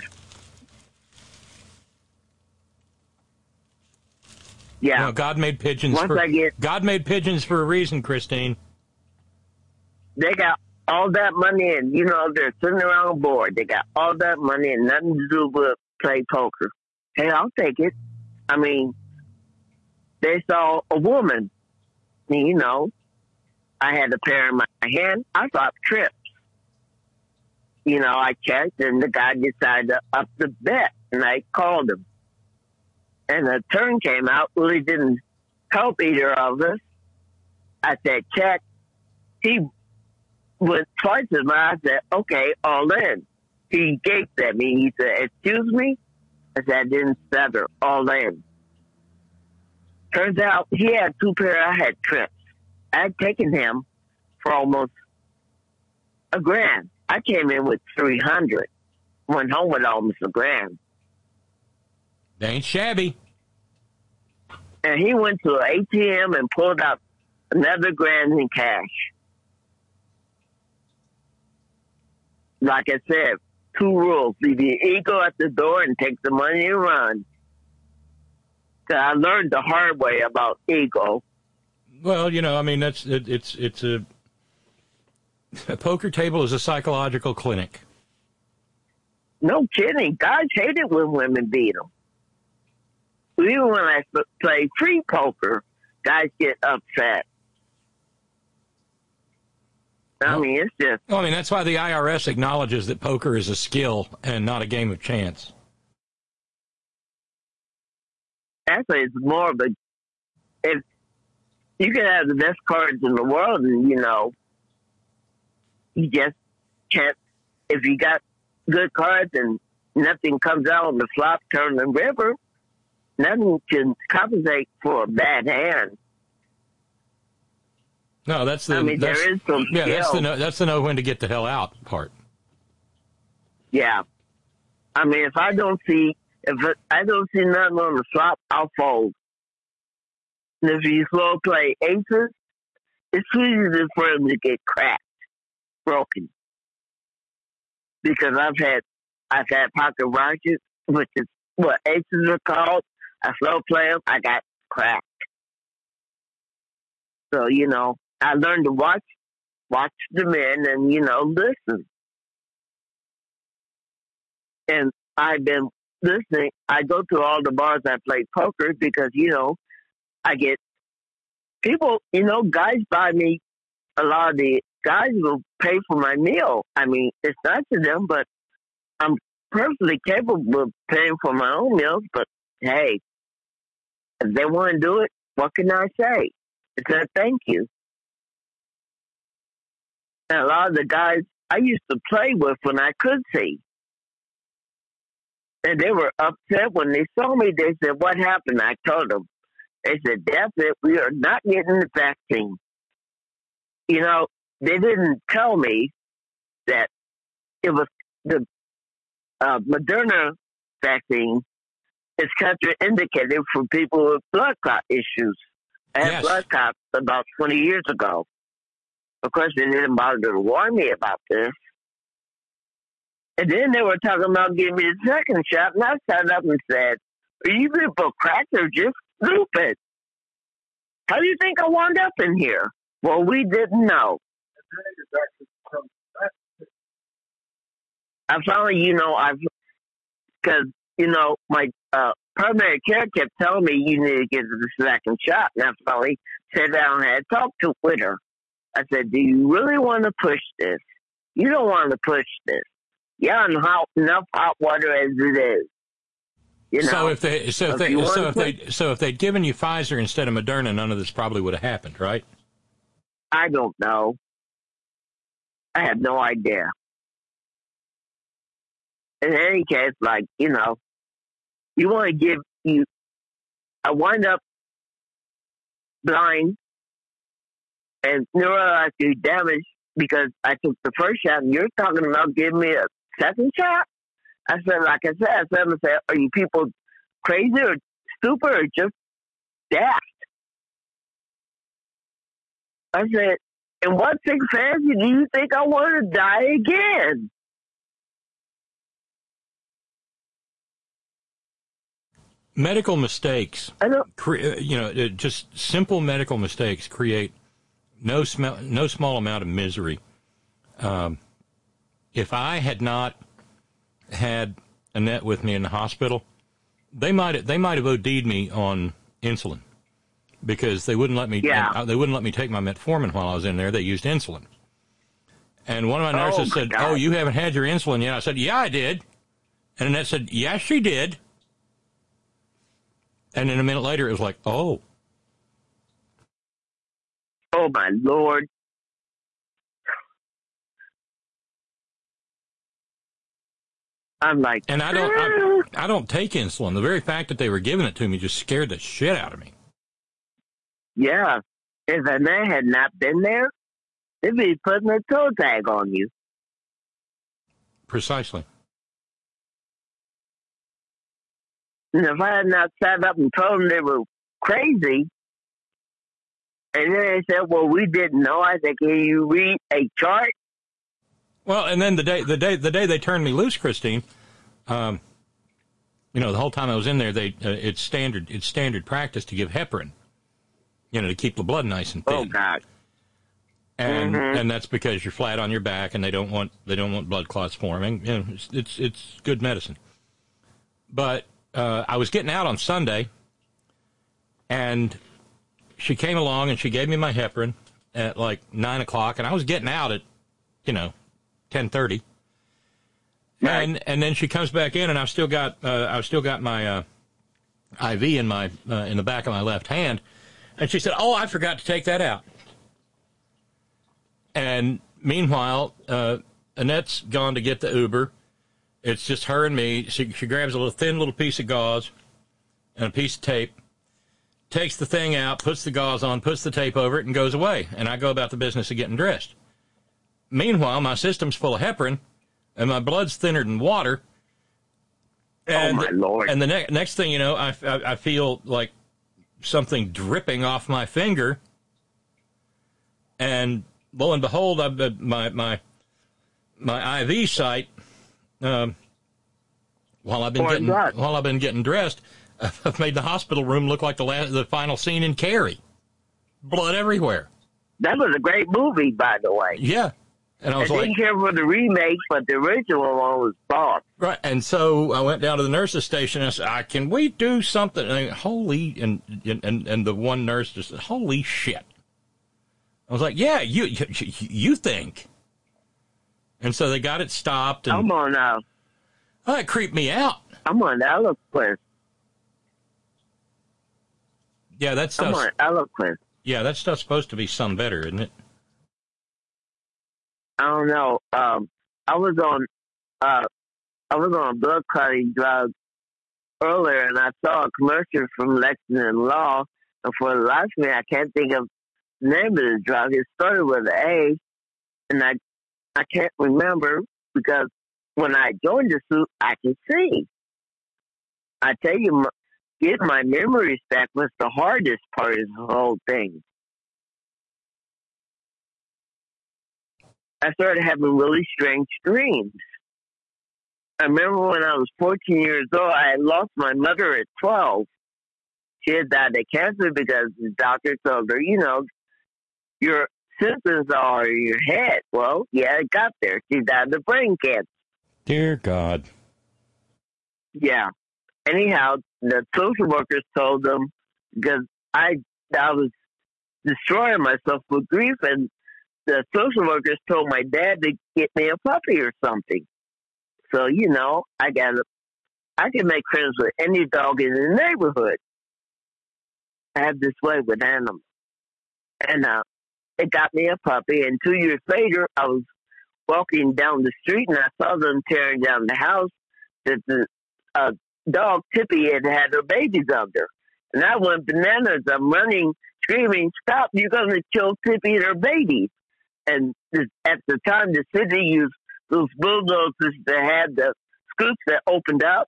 [SPEAKER 10] Yeah.
[SPEAKER 4] No, God made pigeons. God made pigeons for a reason, Christine.
[SPEAKER 10] They got all that money, and they're sitting around bored. They got all that money and nothing to do but play poker. Hey, I'll take it. I mean, they saw a woman. I had a pair in my hand. I thought trips. I checked, and the guy decided to up the bet, and I called him. And the turn came out. Well, he didn't help either of us. I said, check. He went twice as much. I said, okay, all in. He gaped at me. He said, excuse me? I said, I didn't stutter. All in. Turns out he had 2 pair. I had trips. I had taken him for almost $1,000. I came in with 300. Went home with almost $1,000.
[SPEAKER 4] They ain't shabby.
[SPEAKER 10] And he went to an ATM and pulled out another $1,000 in cash. Like I said, 2 rules. Leave your ego at the door and take the money and run. So I learned the hard way about ego.
[SPEAKER 4] Well, I mean, it's a poker table is a psychological clinic.
[SPEAKER 10] No kidding. Guys hate it when women beat them. Even when I play free poker, guys get upset. I mean, it's just...
[SPEAKER 4] Well, I mean, that's why the IRS acknowledges that poker is a skill and not a game of chance.
[SPEAKER 10] Actually, it's more of a... If you can have the best cards in the world, and, you just can't... If you got good cards and nothing comes out of the slop turning river. Nothing can compensate for a bad hand.
[SPEAKER 4] No, there is some skill. That's the know when to get the hell out part.
[SPEAKER 10] Yeah. I mean, if I don't see nothing on the slop, I'll fold. And if you slow play aces, it's easy for them to get cracked, broken. Because I've had pocket rockets, which is what aces are called. I slow play them, I got cracked. So, I learned to watch the men and, listen. And I've been listening. I go to all the bars I play poker because, I get people, guys buy me, a lot of the guys will pay for my meal. I mean, it's not to them, but I'm perfectly capable of paying for my own meals. But hey, if they want to do it, what can I say? It's a thank you. And a lot of the guys I used to play with when I could see. And they were upset when they saw me. They said, what happened? I told them. They said, that's it. We are not getting the vaccine. They didn't tell me that it was the Moderna vaccine is contraindicated for people with blood clot issues. I had blood clots about 20 years ago. Of course, they didn't bother to warn me about this. And then they were talking about giving me the second shot, and I sat up and said, are you people cracked or just stupid? How do you think I wound up in here? Well, we didn't know. I finally, because, my primary care kept telling me you need to get the second shot. And I finally sat down and had talked with her. I said, do you really want to push this? You don't want to push this. Yeah, and enough hot water as it is.
[SPEAKER 4] So if they'd given you Pfizer instead of Moderna, none of this probably would have happened, right?
[SPEAKER 10] I don't know. I have no idea. In any case, you want to give you. I wind up blind and neurologically damaged because I took the first shot, and you're talking about giving me a second shot? I said, are you people crazy or stupid or just daft? I said, in what sick fancy do you think I want to die again?
[SPEAKER 4] Medical mistakes, just simple medical mistakes create no small amount of misery. If I had not had Annette with me in the hospital, they might have OD'd me on insulin because they wouldn't let me. Yeah. They wouldn't let me take my metformin while I was in there. They used insulin, and one of my nurses said, God. "Oh, you haven't had your insulin yet." I said, "Yeah, I did," and Annette said, "Yeah, she did." And then a minute later, it was like, "Oh,
[SPEAKER 10] my Lord." I'm like,
[SPEAKER 4] and I don't take insulin. The very fact that they were giving it to me just scared the shit out of me.
[SPEAKER 10] Yeah, if Annette had not been there, they'd be putting a toe tag on you.
[SPEAKER 4] Precisely.
[SPEAKER 10] And if I had not sat up and told them they were crazy, and then they said, "Well, we didn't know," I said, "Can you read a chart?"
[SPEAKER 4] Well, and then the day they turned me loose, Christine, the whole time I was in there, it's standard practice to give heparin, to keep the blood nice and thin.
[SPEAKER 10] Oh God.
[SPEAKER 4] And that's because you're flat on your back, and they don't want blood clots forming. It's good medicine. But I was getting out on Sunday, and she came along and she gave me my heparin at like 9 o'clock, and I was getting out at 10:30. Right. And then she comes back in, and I've still got my IV in the back of my left hand, and she said, "Oh, I forgot to take that out." And meanwhile, Annette's gone to get the Uber, It's just her and me. She grabs a thin little piece of gauze and a piece of tape, takes the thing out, puts the gauze on, puts the tape over it, and goes away. And I go about the business of getting dressed. Meanwhile, my system's full of heparin, and my blood's thinner than water. And,
[SPEAKER 10] oh, my Lord.
[SPEAKER 4] And the next thing you know, I feel like something dripping off my finger. And lo and behold, my IV site, while I've been getting dressed, I've made the hospital room look like the final scene in Carrie. Blood everywhere.
[SPEAKER 10] That was a great movie, by the way.
[SPEAKER 4] Yeah. And I
[SPEAKER 10] didn't care for the remake, but the original one was boss.
[SPEAKER 4] Right. And so I went down to the nurse's station and I said, can we do something? And and the one nurse just said, holy shit. I was like, yeah, you think. And so they got it stopped. And,
[SPEAKER 10] I'm on
[SPEAKER 4] oh, it creeped me out.
[SPEAKER 10] I'm on Eloquent.
[SPEAKER 4] Yeah, that stuff's...
[SPEAKER 10] I'm on Eloquent.
[SPEAKER 4] Yeah, that stuff's supposed to be some better, isn't it?
[SPEAKER 10] I don't know. I was on a blood clotting drug earlier, and I saw a commercial from Lexington Law, and for the life of me, I can't think of the name of the drug. It started with an A, and I can't remember because when I joined the suit, I could see. I tell you, getting my memories back was the hardest part of the whole thing. I started having really strange dreams. I remember when I was 14 years old, I had lost my mother at 12. She had died of cancer because the doctor told her, your symptoms are in your head. Well, yeah, it got there. She died of brain cancer.
[SPEAKER 4] Dear God.
[SPEAKER 10] Yeah. Anyhow, the social workers told them, because I was destroying myself with grief, and the social workers told my dad to get me a puppy or something. So, I can make friends with any dog in the neighborhood. I have this way with animals. And it got me a puppy, and 2 years later, I was walking down the street, and I saw them tearing down the house that the dog, Tippy, had her babies under. And I went bananas. I'm running, screaming, stop, you're going to kill Tippy and her babies. And at the time, the city used those bulldozers that had the scoops that opened up.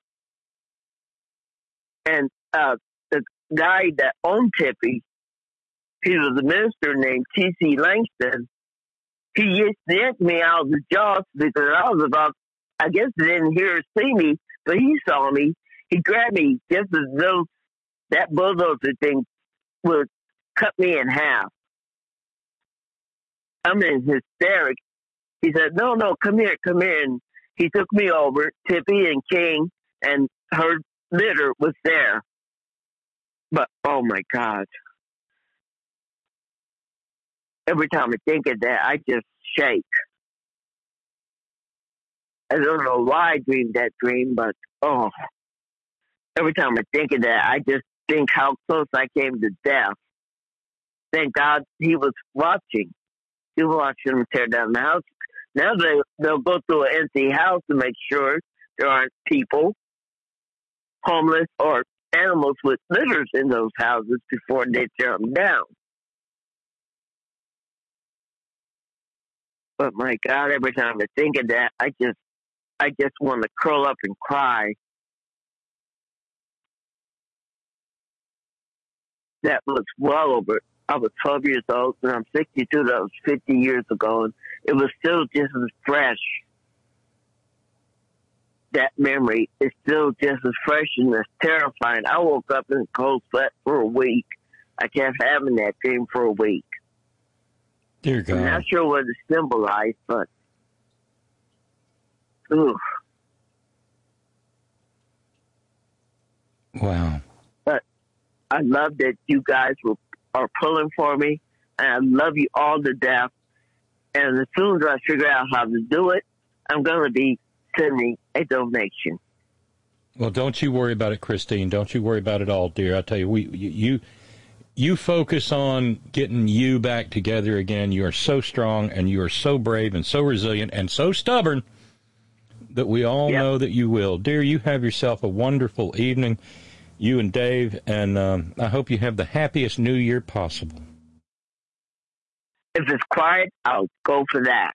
[SPEAKER 10] And the guy that owned Tippy, he was a minister named T.C. Langston. He yanked me out of the jaws because I guess he didn't hear or see me, but he saw me. He grabbed me just as though that bulldozer thing would cut me in half. I'm in hysterics. He said, no, come here. And he took me over. Tippy and King and her litter was there. But, oh, my God. Every time I think of that, I just shake. I don't know why I dreamed that dream, but, every time I think of that, I just think how close I came to death. Thank God he was watching. He was watching them tear down the house. Now they'll go through an empty house to make sure there aren't people, homeless, or animals with litters in those houses before they tear them down. But my God, every time I think of that, I just want to curl up and cry. That was well over. I was 12 years old, and I'm 62. That was 50 years ago, and it was still just as fresh. That memory is still just as fresh and as terrifying. I woke up in a cold sweat for a week. I kept having that dream for a week.
[SPEAKER 4] Dear God.
[SPEAKER 10] I'm not sure what it symbolized, but ooh.
[SPEAKER 4] Wow.
[SPEAKER 10] But I love that you guys are pulling for me, and I love you all to death. And as soon as I figure out how to do it, I'm going to be sending a donation.
[SPEAKER 4] Well, don't you worry about it, Christine. Don't you worry about it all, dear. I tell you, you focus on getting you back together again. You are so strong, and you are so brave, and so resilient, and so stubborn that we all know that you will. Dear, you have yourself a wonderful evening, you and Dave, and I hope you have the happiest New Year possible.
[SPEAKER 10] If it's quiet, I'll go for that.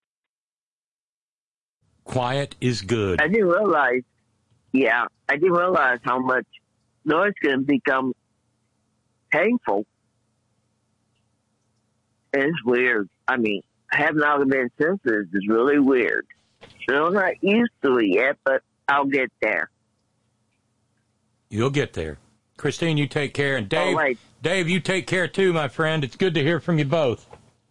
[SPEAKER 4] Quiet is good.
[SPEAKER 10] I didn't realize how much noise can become painful. It's weird. I mean, having augmented senses is really weird. I'm not used to it yet, but I'll get there.
[SPEAKER 4] You'll get there. Christine, you take care. And Dave, you take care too, my friend. It's good to hear from you both.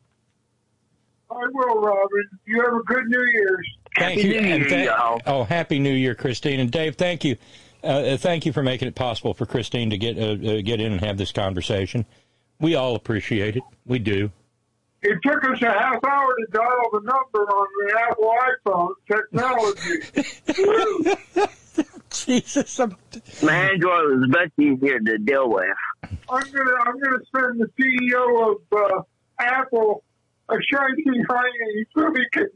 [SPEAKER 11] I will, Robin. You have a good New Year's.
[SPEAKER 4] Thank you. Happy New Year, Christine. And Dave, thank you. Thank you for making it possible for Christine to get in and have this conversation. We all appreciate it. We do.
[SPEAKER 11] It took us a half hour to dial the number on the Apple iPhone technology.
[SPEAKER 10] Jesus, my Android was much easier to deal with.
[SPEAKER 11] I'm gonna send the CEO of Apple a shining hiney so he can.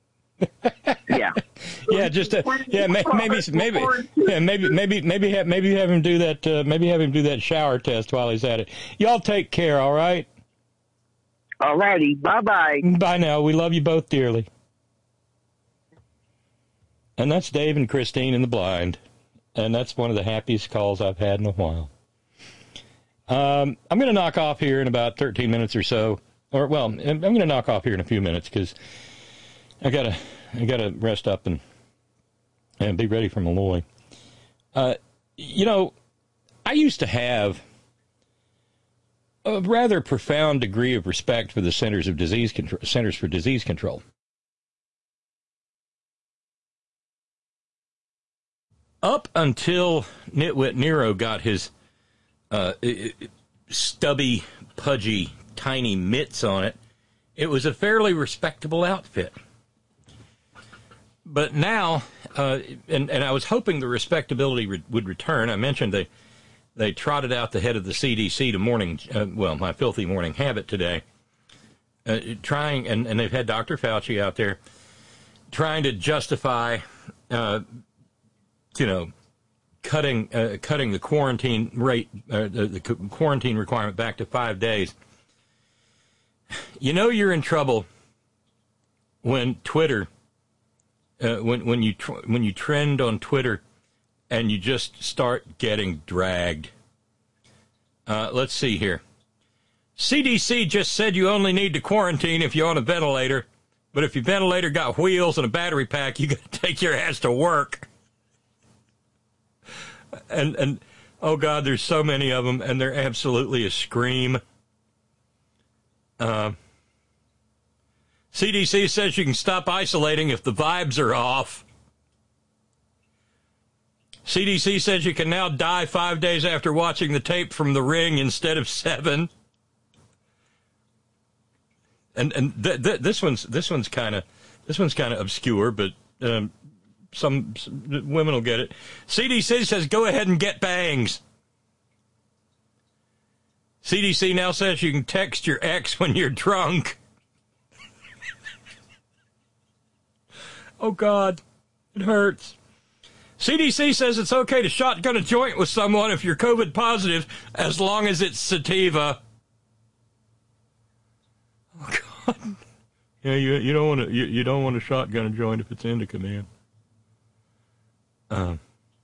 [SPEAKER 4] Maybe have him do that. Maybe have him do that shower test while he's at it. Y'all take care. All right.
[SPEAKER 10] All righty. Bye-bye.
[SPEAKER 4] Bye now. We love you both dearly. And that's Dave and Christine in the blind. And that's one of the happiest calls I've had in a while. I'm going to knock off here in about 13 minutes or so. I'm going to knock off here in a few minutes because I gotta rest up and be ready for Malloy. I used to have a rather profound degree of respect for the Centers for Disease Control. Up until Nitwit Nero got his stubby, pudgy, tiny mitts on it, it was a fairly respectable outfit. But now, and I was hoping the respectability would return. I mentioned they trotted out the head of the CDC to my filthy morning habit today, trying, and they've had Dr. Fauci out there trying to justify, cutting the quarantine rate, the quarantine requirement back to 5 days. You know you're in trouble when Twitter, when you trend on Twitter, and you just start getting dragged. Let's see here. CDC just said you only need to quarantine if you're on a ventilator, but if your ventilator got wheels and a battery pack, you got to take your ass to work. And oh God, there's so many of them, and they're absolutely a scream. CDC says you can stop isolating if the vibes are off. CDC says you can now die 5 days after watching the tape from The Ring instead of 7. And this one's kind of obscure, but some women will get it. CDC says go ahead and get bangs. CDC now says you can text your ex when you're drunk. Oh, God, it hurts. CDC says it's okay to shotgun a joint with someone if you're COVID positive, as long as it's sativa. Oh, God. Yeah, you don't want to shotgun a joint if it's indica, man. The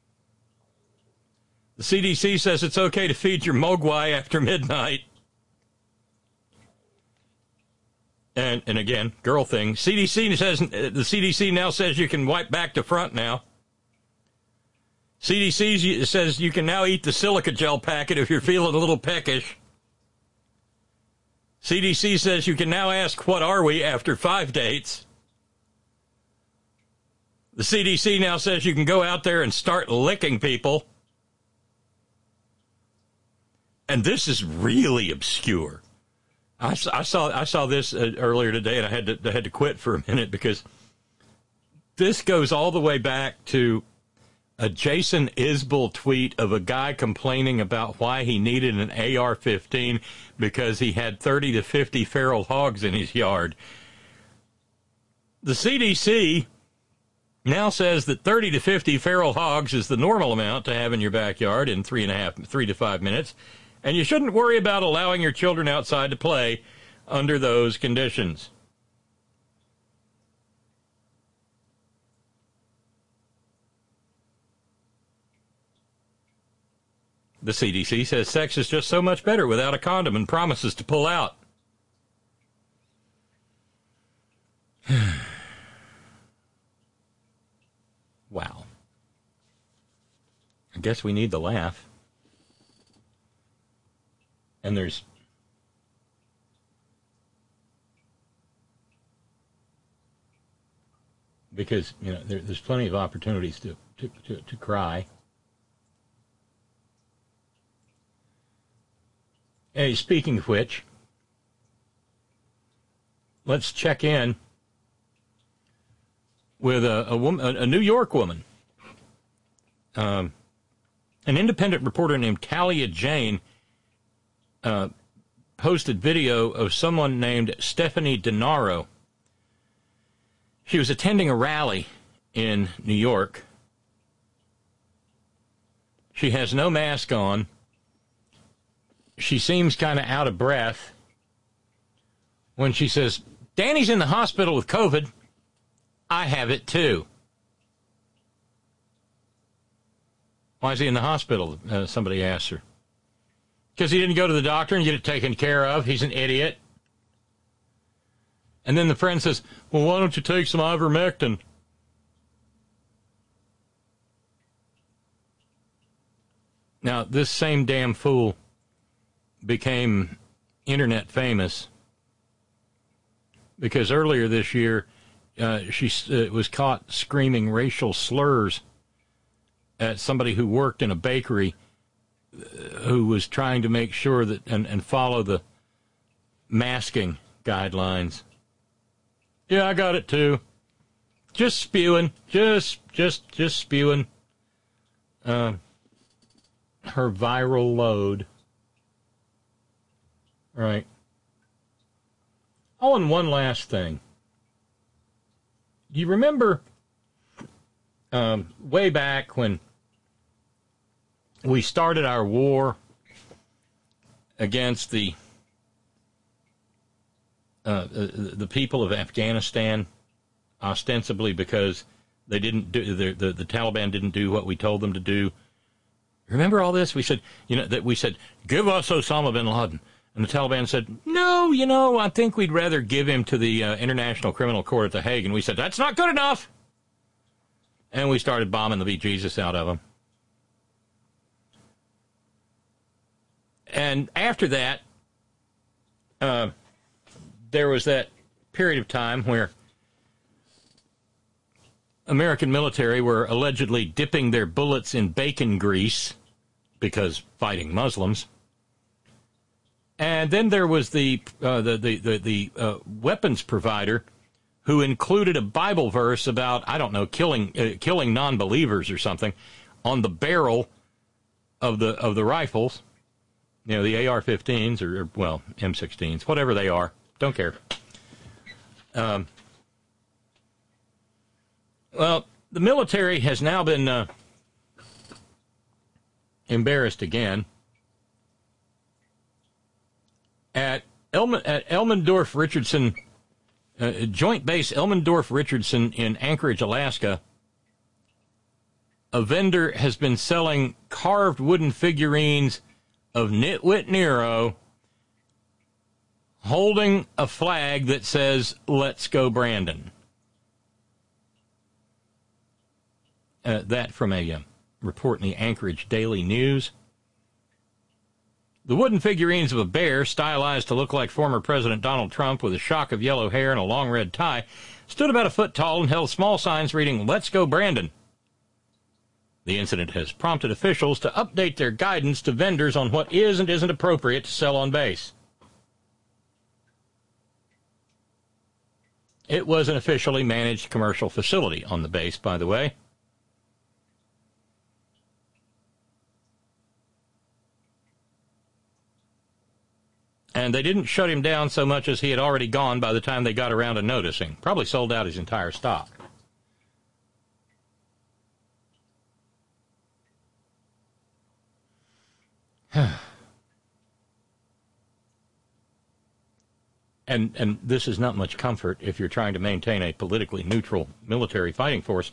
[SPEAKER 4] CDC says it's okay to feed your mogwai after midnight. And again, girl thing. CDC says the CDC now says you can wipe back to front now. CDC says you can now eat the silica gel packet if you're feeling a little peckish. CDC says you can now ask, what are we, after 5 dates. The CDC now says you can go out there and start licking people. And this is really obscure. I saw this earlier today, and I had to quit for a minute because this goes all the way back to a Jason Isbell tweet of a guy complaining about why he needed an AR-15 because he had 30 to 50 feral hogs in his yard. The CDC now says that 30 to 50 feral hogs is the normal amount to have in your backyard in 3 to 5 minutes, and you shouldn't worry about allowing your children outside to play under those conditions. The CDC says sex is just so much better without a condom and promises to pull out. Wow. I guess we need the laugh. And there's because, you know, there's plenty of opportunities to cry. Hey, speaking of which, let's check in with a New York woman. An independent reporter named Talia Jane posted video of someone named Stephanie DeNaro. She was attending a rally in New York. She has no mask on. She seems kind of out of breath when she says, "Danny's in the hospital with COVID. I have it too." Why is he in the hospital? Somebody asked her. Because he didn't go to the doctor and get it taken care of. He's an idiot. And then the friend says, "Well, why don't you take some ivermectin?" Now, this same damn fool became internet famous because earlier this year she was caught screaming racial slurs at somebody who worked in a bakery who was trying to make sure that and follow the masking guidelines. "Yeah, I got it too." Just spewing, just spewing her viral load. Right. Oh, and one last thing. Do you remember way back when we started our war against the people of Afghanistan, ostensibly because they didn't do the Taliban didn't do what we told them to do? Remember all this? We said, give us Osama bin Laden. And the Taliban said, "No, I think we'd rather give him to the International Criminal Court at The Hague." And we said, "That's not good enough." And we started bombing the bejesus out of them. And after that, there was that period of time where American military were allegedly dipping their bullets in bacon grease because fighting Muslims. And then there was the weapons provider who included a Bible verse about, I don't know, killing non-believers or something on the barrel of the rifles, the AR-15s or M16s, whatever they are, don't care. Well, the military has now been embarrassed again. At Elmendorf-Richardson, Joint Base Elmendorf-Richardson in Anchorage, Alaska, a vendor has been selling carved wooden figurines of Nitwit Nero holding a flag that says, "Let's go Brandon." That from a report in the Anchorage Daily News. The wooden figurines of a bear, stylized to look like former President Donald Trump with a shock of yellow hair and a long red tie, stood about a foot tall and held small signs reading, "Let's go Brandon." The incident has prompted officials to update their guidance to vendors on what is and isn't appropriate to sell on base. It was an officially managed commercial facility on the base, by the way. And they didn't shut him down so much as he had already gone by the time they got around to noticing. Probably sold out his entire stock. and this is not much comfort if you're trying to maintain a politically neutral military fighting force.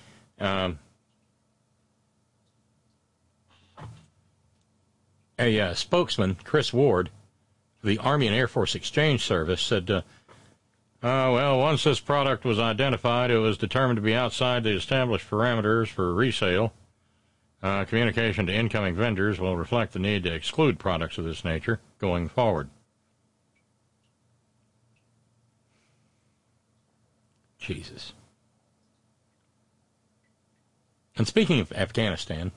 [SPEAKER 4] A spokesman, Chris Ward, the Army and Air Force Exchange Service, said, well, once this product was identified, it was determined to be outside the established parameters for resale. Communication to incoming vendors will reflect the need to exclude products of this nature going forward. Jesus. And speaking of Afghanistan,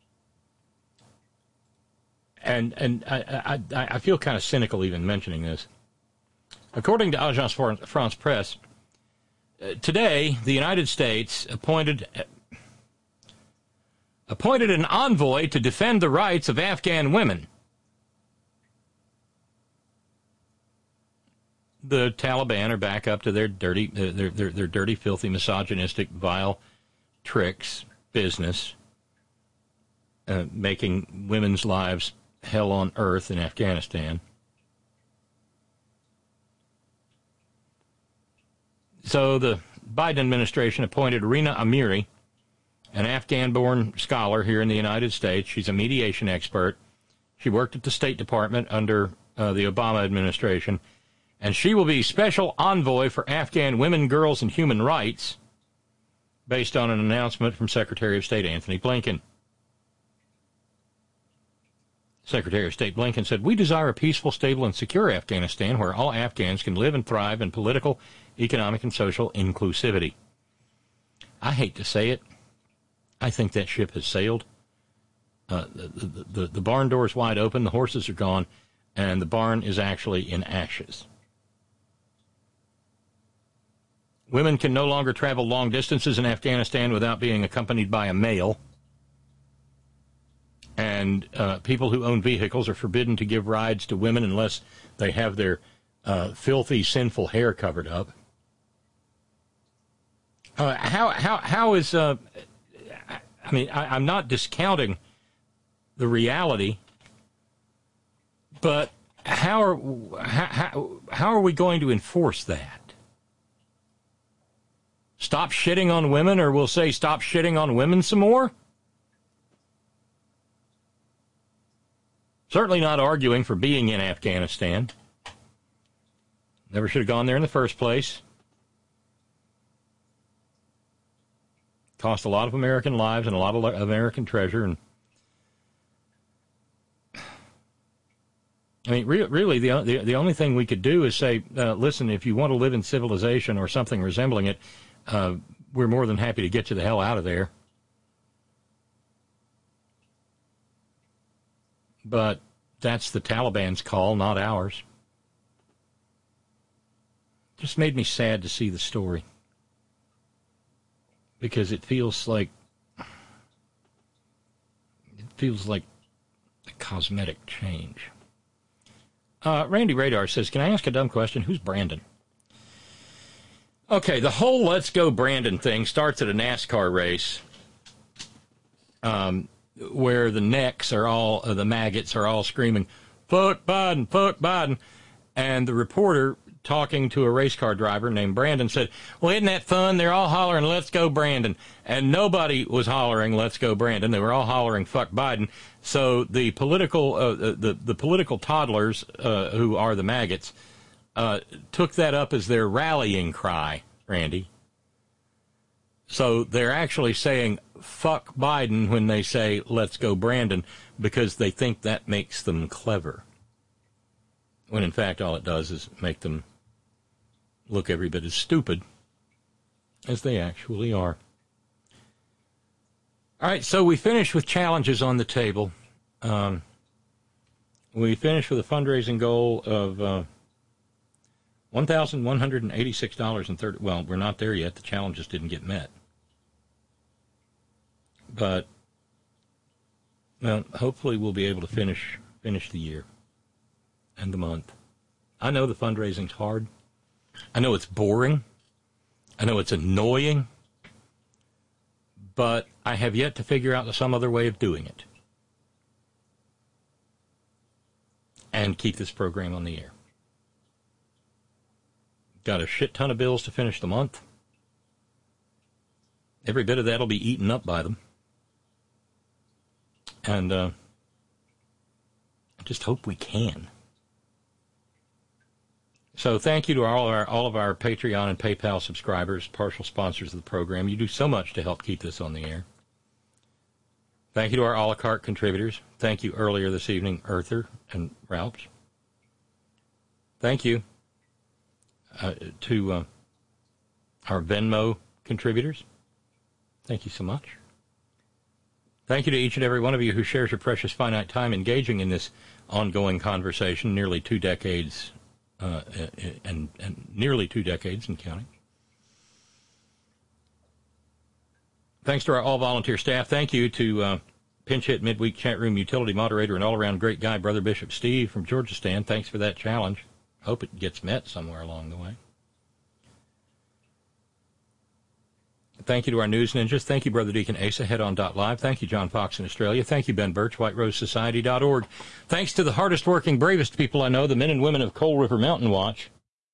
[SPEAKER 4] and I feel kind of cynical even mentioning this. According to Agence France Presse, today the United States appointed an envoy to defend the rights of Afghan women. The Taliban are back up to their dirty, their dirty, filthy, misogynistic, vile tricks, business, making women's lives hell on earth in Afghanistan. So the Biden administration appointed Rina Amiri, an Afghan-born scholar here in the United States. She's a mediation expert. She worked at the State Department under the Obama administration, and she will be special envoy for Afghan women, girls, and human rights, based on an announcement from Secretary of State Anthony Blinken. Secretary of State Blinken said, "We desire a peaceful, stable, and secure Afghanistan where all Afghans can live and thrive in political, economic, and social inclusivity." I hate to say it. I think that ship has sailed. The barn door is wide open, the horses are gone, and the barn is actually in ashes. Women can no longer travel long distances in Afghanistan without being accompanied by a male. And people who own vehicles are forbidden to give rides to women unless they have their filthy, sinful hair covered up. How is... I mean, I'm not discounting the reality, but how are we going to enforce that? Stop shitting on women, or we'll say stop shitting on women some more? Certainly not arguing for being in Afghanistan. Never should have gone there in the first place. Cost a lot of American lives and a lot of American treasure. And I mean, really, the only thing we could do is say, listen, if you want to live in civilization or something resembling it, we're more than happy to get you the hell out of there. But that's the Taliban's call, not ours. Just made me sad to see the story, because it feels like a cosmetic change. Randy Radar says, can I ask a dumb question? Who's Brandon? Okay, the whole Let's Go Brandon thing starts at a NASCAR race where the necks are all, the maggots are all screaming, fuck Biden, fuck Biden. And the reporter talking to a race car driver named Brandon said, well, isn't that fun? They're all hollering, let's go Brandon. And nobody was hollering, let's go Brandon. They were all hollering, fuck Biden. So the political the political toddlers, who are the maggots, took that up as their rallying cry, Randy. So they're actually saying, fuck Biden when they say, let's go Brandon, because they think that makes them clever. When in fact all it does is make them look every bit as stupid as they actually are. All right, so we finish with challenges on the table. We finish with a fundraising goal of $1,186.30. Well, we're not there yet. The challenges didn't get met. But, well, hopefully we'll be able to finish the year and the month. I know the fundraising's hard. I know it's boring. I know it's annoying. But I have yet to figure out some other way of doing it and keep this program on the air. got a shit ton of bills to finish the month. Every bit of that will be eaten up by them. And I just hope we can. So thank you to all of our Patreon and PayPal subscribers, partial sponsors of the program. You do so much to help keep this on the air. Thank you to our a la carte contributors. Thank you earlier this evening, Earther and Ralphs. Thank you to our Venmo contributors. Thank you so much. Thank you to each and every one of you who shares your precious finite time engaging in this ongoing conversation, nearly 2 decades and nearly 2 decades and counting. Thanks to our all-volunteer staff. Thank you to pinch hit midweek chat room utility moderator and all-around great guy, Brother Bishop Steve from Georgistan. Thanks for that challenge. Hope it gets met somewhere along the way. Thank you to our news ninjas. Thank you, Brother Deacon Asa, headon.live. Thank you, John Fox in Australia. Thank you, Ben Birch, whiterosesociety.org. Thanks to the hardest working, bravest people I know, the men and women of Coal River Mountain Watch.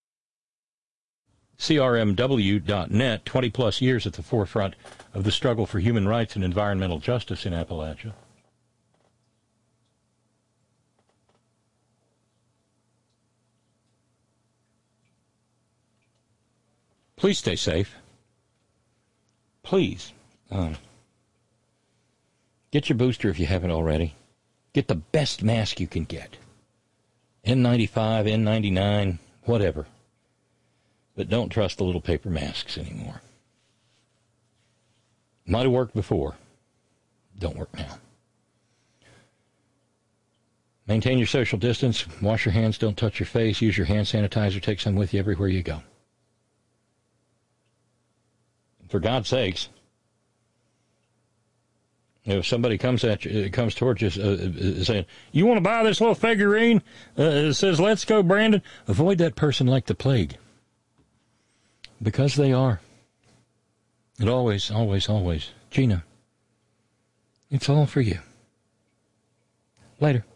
[SPEAKER 4] CRMW.net, 20-plus years at the forefront of the struggle for human rights and environmental justice in Appalachia. Please stay safe. Please. Get your booster if you haven't already. Get the best mask you can get. N95, N99, whatever. But don't trust the little paper masks anymore. Might have worked before. Don't work now. Maintain your social distance. Wash your hands. Don't touch your face. Use your hand sanitizer. Take some with you everywhere you go. For God's sakes, if somebody comes at you, comes towards you saying, "You want to buy this little figurine?" It says, "Let's go, Brandon." Avoid that person like the plague, because they are. And always, always, always, Gina, it's all for you. Later.